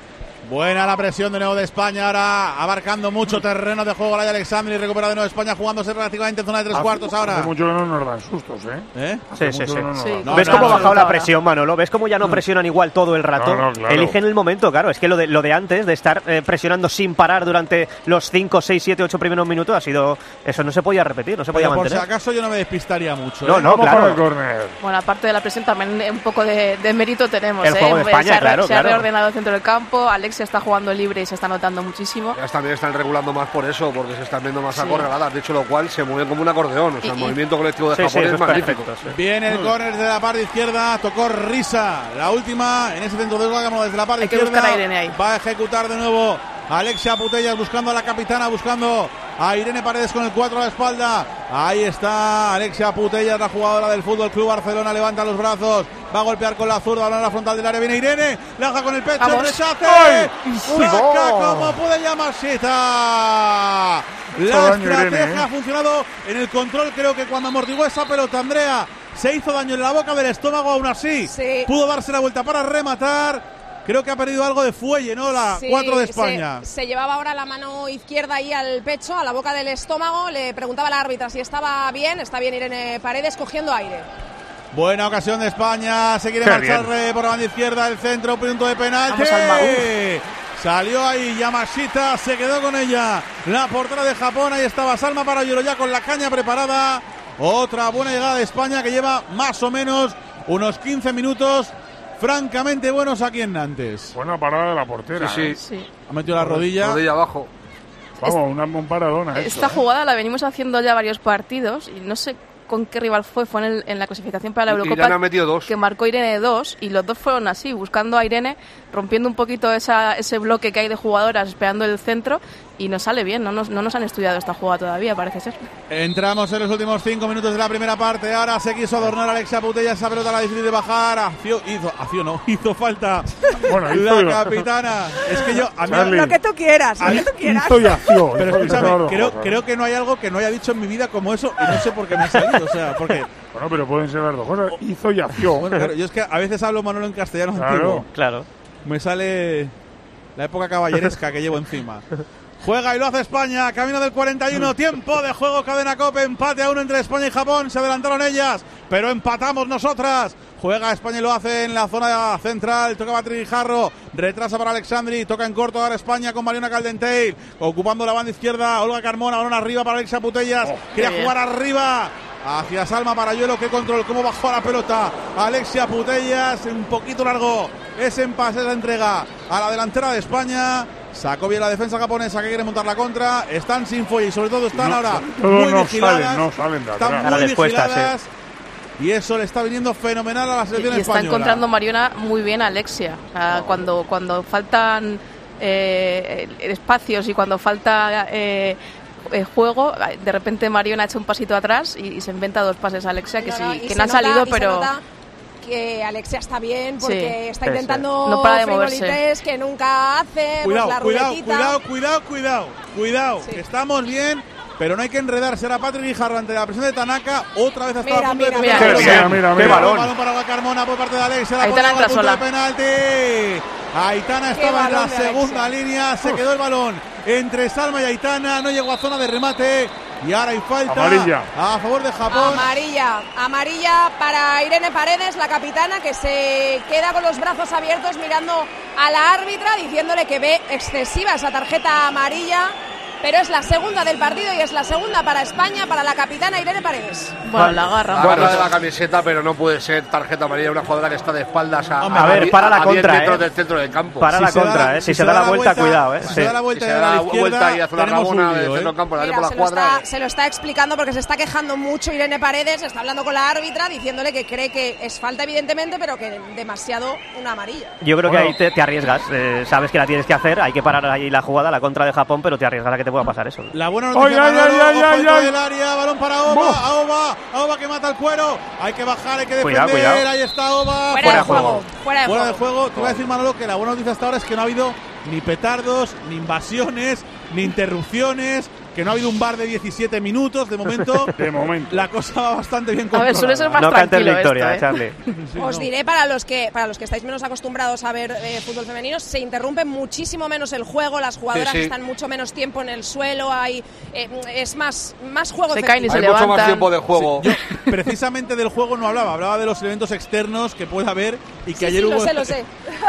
Buena la presión de nuevo de España, ahora abarcando mucho terreno de juego. Laia Alexandri recupera de nuevo España, jugándose relativamente en zona de 3 cuartos ahora. Hace mucho que no nos dan sustos, ¿eh? Sí. ¿Ves cómo ha bajado la presión, Manolo? ¿Ves cómo ya no presionan igual todo el rato? No, claro. Eligen el momento, claro. Es que lo de antes, de estar presionando sin parar durante los 5, 6, 7, 8 primeros minutos, ha sido... Eso no se podía repetir, no se podía mantener. Por si acaso yo no me despistaría mucho. No, claro. Bueno, aparte de la presión, también un poco de mérito tenemos. El juego de España, se ha reordenado el centro del campo, Alexia está jugando libre y se está notando muchísimo. Ya también están regulando más por eso, porque se están viendo más acorraladas, dicho lo cual se mueven como un acordeón. O sea, el movimiento colectivo de Japón es magnífico. Viene el córner desde la parte izquierda, tocó Risa, la última en ese centro de juego desde la parte izquierda. Va a ejecutar de nuevo Alexia Putellas buscando a la capitana, buscando a Irene Paredes con el 4 a la espalda. Ahí está Alexia Putellas, la jugadora del Fútbol Club Barcelona, levanta los brazos, va a golpear con la zurda, balón a la frontal del área, viene Irene, la deja con el pecho, rechace, saca como puede Yamashita. La estrategia ha funcionado en el control, creo que cuando amortiguó esa pelota Andrea se hizo daño en la boca del estómago, aún así pudo darse la vuelta para rematar. Creo que ha perdido algo de fuelle, ¿no? La 4 de España. Se llevaba ahora la mano izquierda ahí al pecho, a la boca del estómago. Le preguntaba a la árbitra si estaba bien. Está bien Irene Paredes cogiendo aire. Buena ocasión de España. Se quiere marchar por la banda izquierda del centro. Punto de penalti. Salió ahí Yamashita, se quedó con ella la portera de Japón. Ahí estaba Salma Parayuelo ya con la caña preparada. Otra buena llegada de España que lleva más o menos unos 15 minutos francamente buenos aquí en Nantes. Buena parada de la portera. Sí. Ha metido la rodilla. Rodilla abajo. Vamos, un paradona. Esta jugada la venimos haciendo ya varios partidos y no sé con qué rival fue en la clasificación para la Eurocopa. Irene ha metido 2. Que marcó Irene 2 y los dos fueron así, buscando a Irene, rompiendo un poquito ese bloque que hay de jugadoras esperando el centro y nos sale bien, no nos han estudiado esta jugada todavía, parece ser. Entramos en los últimos 5 minutos de la primera parte, ahora se quiso adornar Alexia Putellas, esa pelota la difícil de bajar, hizo falta la capitana. Es que yo, a mí, lo que tú quieras, Pero escúchame, creo que no hay algo que no haya dicho en mi vida como eso y no sé por qué me ha salido, o sea, porque... Bueno, pero pueden ser las dos cosas. Hizo y hació. Bueno, claro, yo es que a veces hablo, Manolo, en castellano antiguo. Claro. Me sale la época caballeresca que llevo encima. Juega y lo hace España, camino del 41, tiempo de juego, Cadena COPE, empate a 1 entre España y Japón, se adelantaron ellas, pero empatamos nosotras. Juega España y lo hace en la zona central, toca Patrick Guijarro, retrasa para Alexandri, toca en corto ahora España con Mariona Caldenteil, ocupando la banda izquierda, Olga Carmona, balón arriba para Alexia Putellas, quería jugar arriba. Hacia Salma Parayuelo, qué control, cómo bajó la pelota Alexia Putellas, un poquito largo ese empase, esa entrega a la delantera de España. Sacó bien la defensa japonesa que quiere montar la contra. Están sin fuelle y sobre todo están ahora muy vigiladas. Están muy vigiladas. Y eso le está viniendo fenomenal a la selección española. Y está encontrando Mariona muy bien a Alexia. O sea, cuando faltan espacios y cuando falta juego, de repente Mariona ha hecho un pasito atrás y se inventa 2 pases a Alexia que no han salido, pero... Que Alexia está bien porque está intentando no para de moverse, que nunca hace. Cuidado, que estamos bien, pero no hay que enredarse. Ahora Patrick Guijarro ante la presión de Tanaka, otra vez hasta a punto de mira. Qué balón para Olga Carmona por parte de Alexia, la Aitana entra sola. De penalti. Aitana estaba en la segunda línea, se quedó el balón entre Salma y Aitana, no llegó a zona de remate. Y ahora hay falta amarilla a favor de Japón. Amarilla para Irene Paredes, la capitana, que se queda con los brazos abiertos mirando a la árbitra, diciéndole que ve excesiva esa tarjeta amarilla. Pero es la segunda del partido y es la segunda para España, para la capitana Irene Paredes. Bueno, la agarra. De la camiseta, pero no puede ser tarjeta amarilla una jugadora que está de espaldas a la contra, 10 metros del centro del campo. Para la contra, si se da la vuelta, cuidado. Si se da la vuelta, y hace una rabona del centro del campo, la por la cuadra. Se lo está explicando porque se está quejando mucho Irene Paredes, está hablando con la árbitra, diciéndole que cree que es falta evidentemente, pero que demasiado una amarilla. Yo creo que ahí te arriesgas, sabes que la tienes que hacer, hay que parar ahí la jugada, la contra de Japón, pero te arriesgas a que te pueda pasar eso. La buena noticia del área, balón para Aoba que mata el cuero, hay que bajar, hay que defender, cuidado. Ahí está Aoba, fuera de juego. Te voy a decir, Manolo, que la buena noticia hasta ahora es que no ha habido ni petardos, ni invasiones, ni interrupciones, que no ha habido un VAR de 17 minutos de momento. La cosa va bastante bien controlada. A ver, suele ser más no tranquilo victoria, esto, Charlie. Os diré, para los que estáis menos acostumbrados a ver fútbol femenino, se interrumpe muchísimo menos el juego, las jugadoras están mucho menos tiempo en el suelo, hay es más juego. Se caen y se hay levantan. mucho más tiempo de juego. Sí, yo precisamente del juego no hablaba de los elementos externos que puede haber y que ayer hubo lo sé.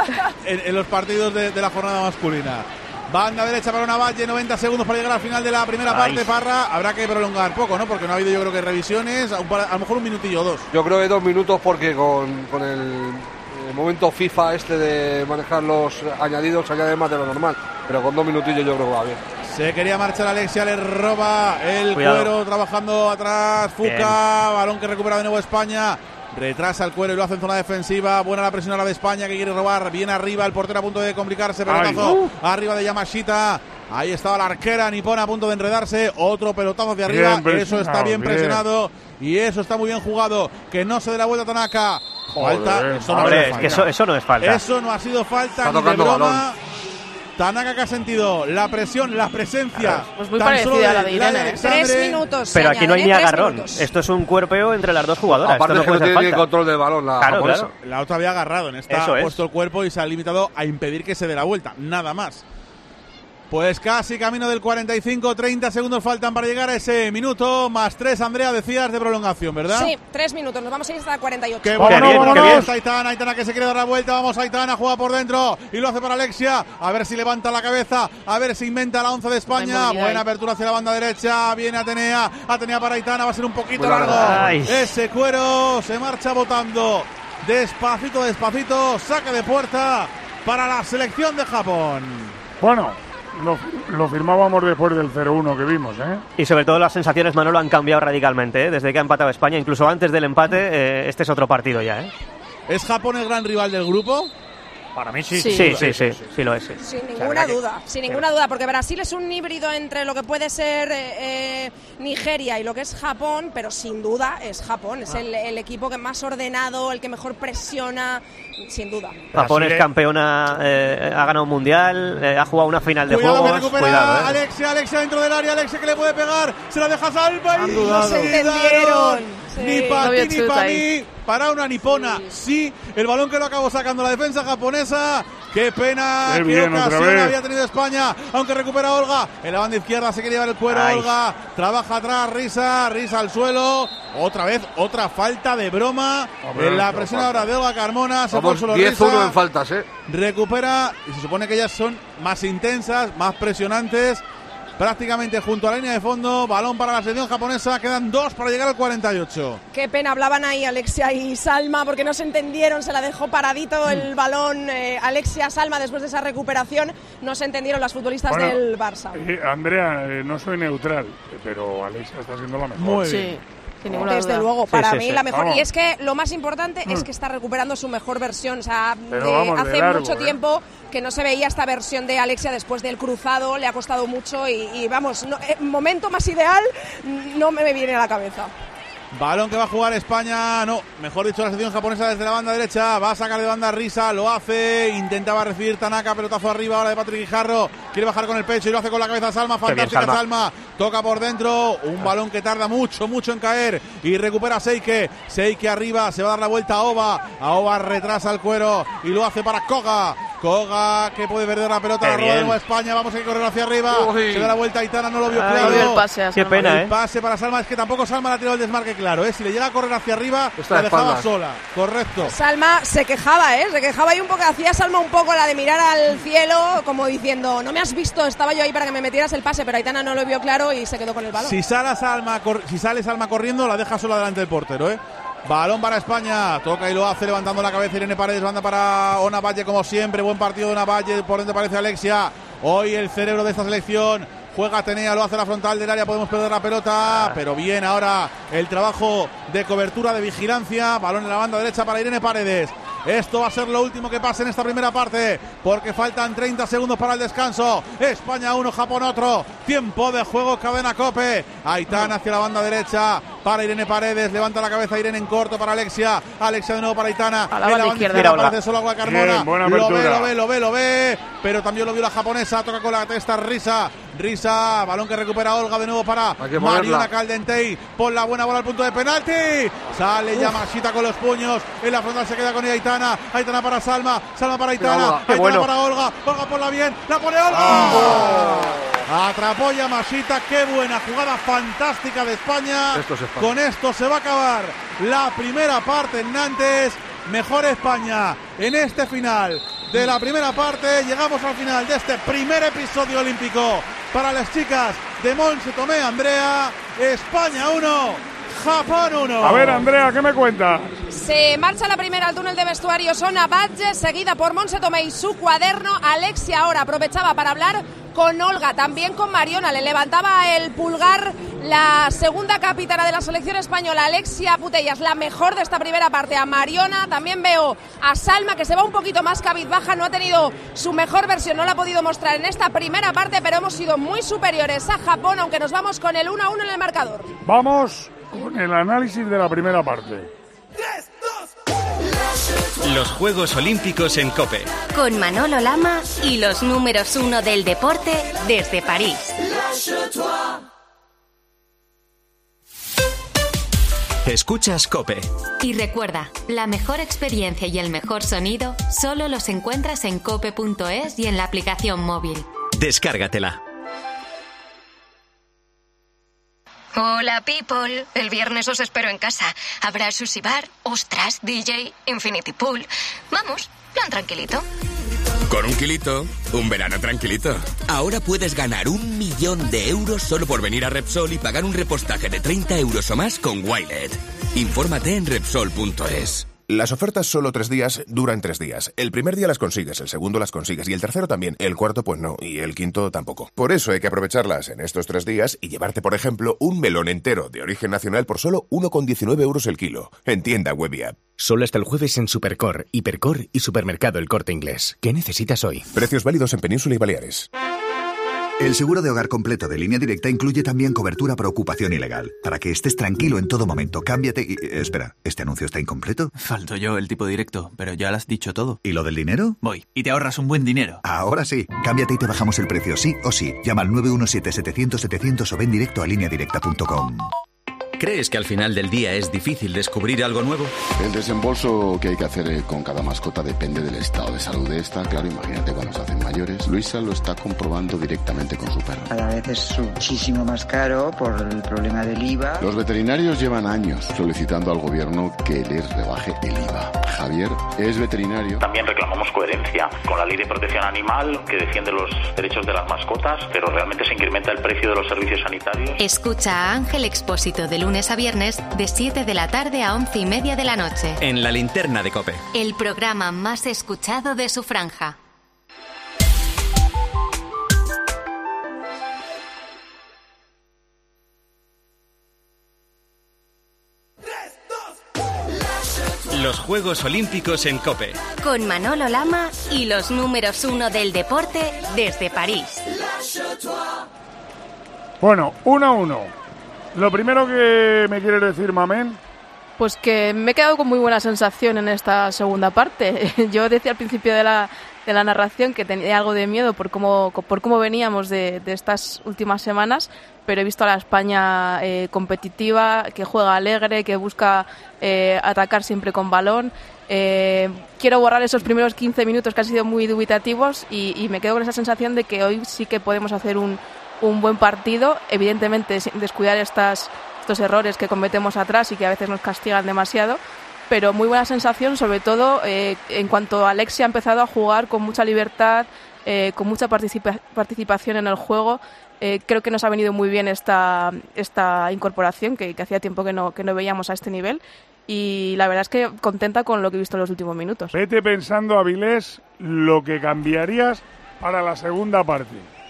en los partidos de la jornada masculina. Banda derecha para Onavalle, 90 segundos para llegar al final de la primera parte. Parra, habrá que prolongar poco, ¿no? Porque no ha habido, yo creo que revisiones, a lo mejor un minutillo o dos. Yo creo que 2 minutos porque con el momento FIFA de manejar los añadidos se añade más de lo normal, pero con 2 minutillos yo creo que va bien. Se quería marchar Alexia, le roba el Cuero, trabajando atrás Fuca, balón que recupera de nuevo España. Retrasa el Cuero y lo hace en zona defensiva. Buena la presión ahora de España, que quiere robar. Bien arriba, el portero a punto de complicarse. Pelotazo arriba de Yamashita. Ahí estaba la arquera nipona a punto de enredarse. Otro pelotazo hacia arriba. Eso está bien presionado. Y eso está muy bien jugado. Que no se dé la vuelta Tanaka. Falta. Eso no es falta. Eso no es falta. Eso no ha sido falta ni de broma. Tanaka, que ha sentido la presión, la presencia. Pues muy parecida a la de Irene. 3 minutos. Pero aquí no hay ni agarrón. Esto es un cuerpeo entre las dos jugadoras. Aparte esto no tiene ni control del balón la japonesa. La otra había agarrado, en esta ha puesto el cuerpo y se ha limitado a impedir que se dé la vuelta. Nada más. Pues casi camino del 45, 30 segundos faltan para llegar a ese minuto, más 3, Andrea, decías, de prolongación, ¿verdad? Sí, 3 minutos, nos vamos a ir hasta 48. ¡Qué bueno! Bien. Aitana que se quiere dar la vuelta, vamos Aitana, juega por dentro y lo hace para Alexia, a ver si levanta la cabeza, a ver si inventa la 11 de España, buena apertura hacia la banda derecha, viene Atenea para Aitana, va a ser un poquito largo, ese Cuero se marcha botando, despacito, saque de puerta para la selección de Japón. Bueno, lo firmábamos después del 0-1 que vimos, ¿eh? Y sobre todo las sensaciones, Manolo, han cambiado radicalmente, ¿eh? Desde que ha empatado España, incluso antes del empate, este es otro partido ya, ¿eh? ¿Es Japón el gran rival del grupo? Para mí sí lo es. Sí. Sin ninguna duda, porque Brasil es un híbrido entre lo que puede ser Nigeria y lo que es Japón, pero sin duda es Japón, es el equipo que más ordenado, el que mejor presiona, sin duda. Japón es campeona, ha ganado un mundial, ha jugado una final de juegos. Que recupera Alexia dentro del área, Alexia que le puede pegar, se la deja Salva y no se entendieron. Ni para ti ni para mí, para una nipona. Sí, el balón que lo acabó sacando la defensa japonesa. Qué pena, qué ocasión había tenido España, aunque recupera Olga. En la banda izquierda se quiere llevar el Cuero. Olga trabaja atrás, Risa al suelo. Otra vez, otra falta de broma. En la presión ahora de Olga Carmona. Se fue solo 10-1 en faltas, recupera y se supone que ellas son más intensas, más presionantes. Prácticamente junto a la línea de fondo, balón para la selección japonesa, quedan 2 para llegar al 48. Qué pena, hablaban ahí Alexia y Salma porque no se entendieron, se la dejó paradito el balón Alexia, Salma después de esa recuperación, no se entendieron las futbolistas del Barça. Andrea, no soy neutral, pero Alexia está siendo la mejor. Muy bien. Desde luego, para mí la mejor. Vamos. Y es que lo más importante es que está recuperando su mejor versión. O sea, hace mucho tiempo que no se veía esta versión de Alexia después del cruzado, le ha costado mucho y vamos, momento más ideal no me viene a la cabeza. Balón que va a jugar España, mejor dicho la selección japonesa desde la banda derecha, va a sacar de banda Risa, lo hace, intentaba recibir Tanaka, pelotazo arriba ahora de Patrick Guijarro, quiere bajar con el pecho y lo hace con la cabeza Salma, fantástica Salma, toca por dentro, un balón que tarda mucho en caer y recupera Seike arriba, se va a dar la vuelta a Oba retrasa el Cuero y lo hace para Koga que puede perder la pelota, la roba de nuevo España, vamos a correr hacia arriba, se da la vuelta a Aitana, no lo vio claro, el pase a Salma. Qué pena, el pase para Salma, es que tampoco Salma la ha tirado el desmarque claro, si le llega a correr hacia arriba, la dejaba sola, correcto. Salma se quejaba ahí un poco, hacía Salma un poco la de mirar al cielo, como diciendo, no me has visto, estaba yo ahí para que me metieras el pase, pero Aitana no lo vio claro y se quedó con el balón. Si sale Salma corriendo, la deja sola delante del portero, Balón para España, toca y lo hace levantando la cabeza Irene Paredes, banda para Onavalle como siempre, buen partido de Onavalle, por dentro aparece Alexia, hoy el cerebro de esta selección, juega Atenea, lo hace a la frontal del área, podemos perder la pelota, pero bien ahora el trabajo de cobertura, de vigilancia, balón en la banda derecha para Irene Paredes. Esto va a ser lo último que pase en esta primera parte, porque faltan 30 segundos para el descanso. España 1, Japón otro. Tiempo de juego, cadena COPE. Aitana hacia la banda derecha para Irene Paredes. Levanta la cabeza Irene en corto para Alexia. Alexia de nuevo para Aitana. A la banda izquierda. Aparece solo Olga Carmona. Bien, lo ve. Pero también lo vio la japonesa. Toca con la testa Risa. Risa, balón que recupera Olga de nuevo para Mariona Caldentey. Pon la buena bola al punto de penalti. Sale ya Masita con los puños. En la frontal se queda con Aitana. Aitana para Salma. Salma para Aitana. Aitana para Olga. Olga ponla bien. La pone Olga. Atrapó ya Masita. Qué buena jugada fantástica de España. Con esto se va a acabar la primera parte en Nantes. Mejor España en este final de la primera parte. Llegamos al final de este primer episodio olímpico para las chicas de Montse Tomé. Andrea, España 1, Japón 1. A ver, Andrea, ¿qué me cuentas? Se marcha la primera al túnel de vestuarios Ona Badge, seguida por Montse Tomé y su cuaderno. Alexia ahora aprovechaba para hablar con Olga, también con Mariona. Le levantaba el pulgar la segunda capitana de la selección española, Alexia Putellas, la mejor de esta primera parte. A Mariona, también veo a Salma, que se va un poquito más cabizbaja, no ha tenido su mejor versión, no la ha podido mostrar en esta primera parte, pero hemos sido muy superiores a Japón, aunque nos vamos con el 1-1 en el marcador. Vamos con el análisis de la primera parte. Los Juegos Olímpicos en COPE. Con Manolo Lama y los números 1 del deporte desde París. Escuchas COPE. Y recuerda, la mejor experiencia y el mejor sonido solo los encuentras en cope.es y en la aplicación móvil. Descárgatela. Hola, people. El viernes os espero en casa. Habrá sushi bar, ostras, DJ, infinity pool. Vamos, plan tranquilito. Con 1 kilito, un verano tranquilito. Ahora puedes ganar 1 millón de euros solo por venir a Repsol y pagar un repostaje de 30 euros o más con Wilet. Infórmate en Repsol.es. Las ofertas solo 3 días duran 3 días. El primer día las consigues, el segundo las consigues y el tercero también. El cuarto pues no, y el quinto tampoco. Por eso hay que aprovecharlas en estos 3 días y llevarte, por ejemplo, un melón entero de origen nacional por solo 1,19 euros el kilo. En tienda web y app. Solo hasta el jueves en Supercor, Hipercor y Supermercado El Corte Inglés. ¿Qué necesitas hoy? Precios válidos en Península y Baleares. El seguro de hogar completo de Línea Directa incluye también cobertura por ocupación ilegal. Para que estés tranquilo en todo momento, cámbiate y... espera, ¿este anuncio está incompleto? Falto yo, el tipo directo, pero ya lo has dicho todo. ¿Y lo del dinero? Voy, y te ahorras un buen dinero. Ahora sí, cámbiate y te bajamos el precio sí o sí. Llama al 917-700-700 o ven directo a lineadirecta.com. ¿Crees que al final del día es difícil descubrir algo nuevo? El desembolso que hay que hacer con cada mascota depende del estado de salud de esta. Claro, imagínate cuando se hacen mayores. Luisa lo está comprobando directamente con su perro. Cada vez es muchísimo más caro por el problema del IVA. Los veterinarios llevan años solicitando al gobierno que les rebaje el IVA. Javier es veterinario. También reclamamos coherencia con la Ley de Protección Animal, que defiende los derechos de las mascotas, pero realmente se incrementa el precio de los servicios sanitarios. Escucha a Ángel Expósito de lunes a viernes de 7 de la tarde a 11:30 de la noche. En la linterna de COPE. El programa más escuchado de su franja. Los Juegos Olímpicos en COPE. Con Manolo Lama y los números 1 del deporte desde París. Bueno, 1-1. Lo primero que me quieres decir, Mamén. Pues que me he quedado con muy buena sensación en esta segunda parte. Yo decía al principio de la narración que tenía algo de miedo por cómo veníamos de estas últimas semanas, pero he visto a la España competitiva, que juega alegre, que busca atacar siempre con balón. Quiero borrar esos primeros 15 minutos que han sido muy dubitativos y me quedo con esa sensación de que hoy sí que podemos hacer un buen partido, evidentemente sin descuidar estos errores que cometemos atrás y que a veces nos castigan demasiado, pero muy buena sensación, sobre todo en cuanto Alexia ha empezado a jugar con mucha libertad, con mucha participación en el juego. Creo que nos ha venido muy bien esta incorporación que hacía tiempo que no veíamos a este nivel, y la verdad es que contenta con lo que he visto en los últimos minutos. Vete pensando, Avilés, lo que cambiarías para la segunda parte.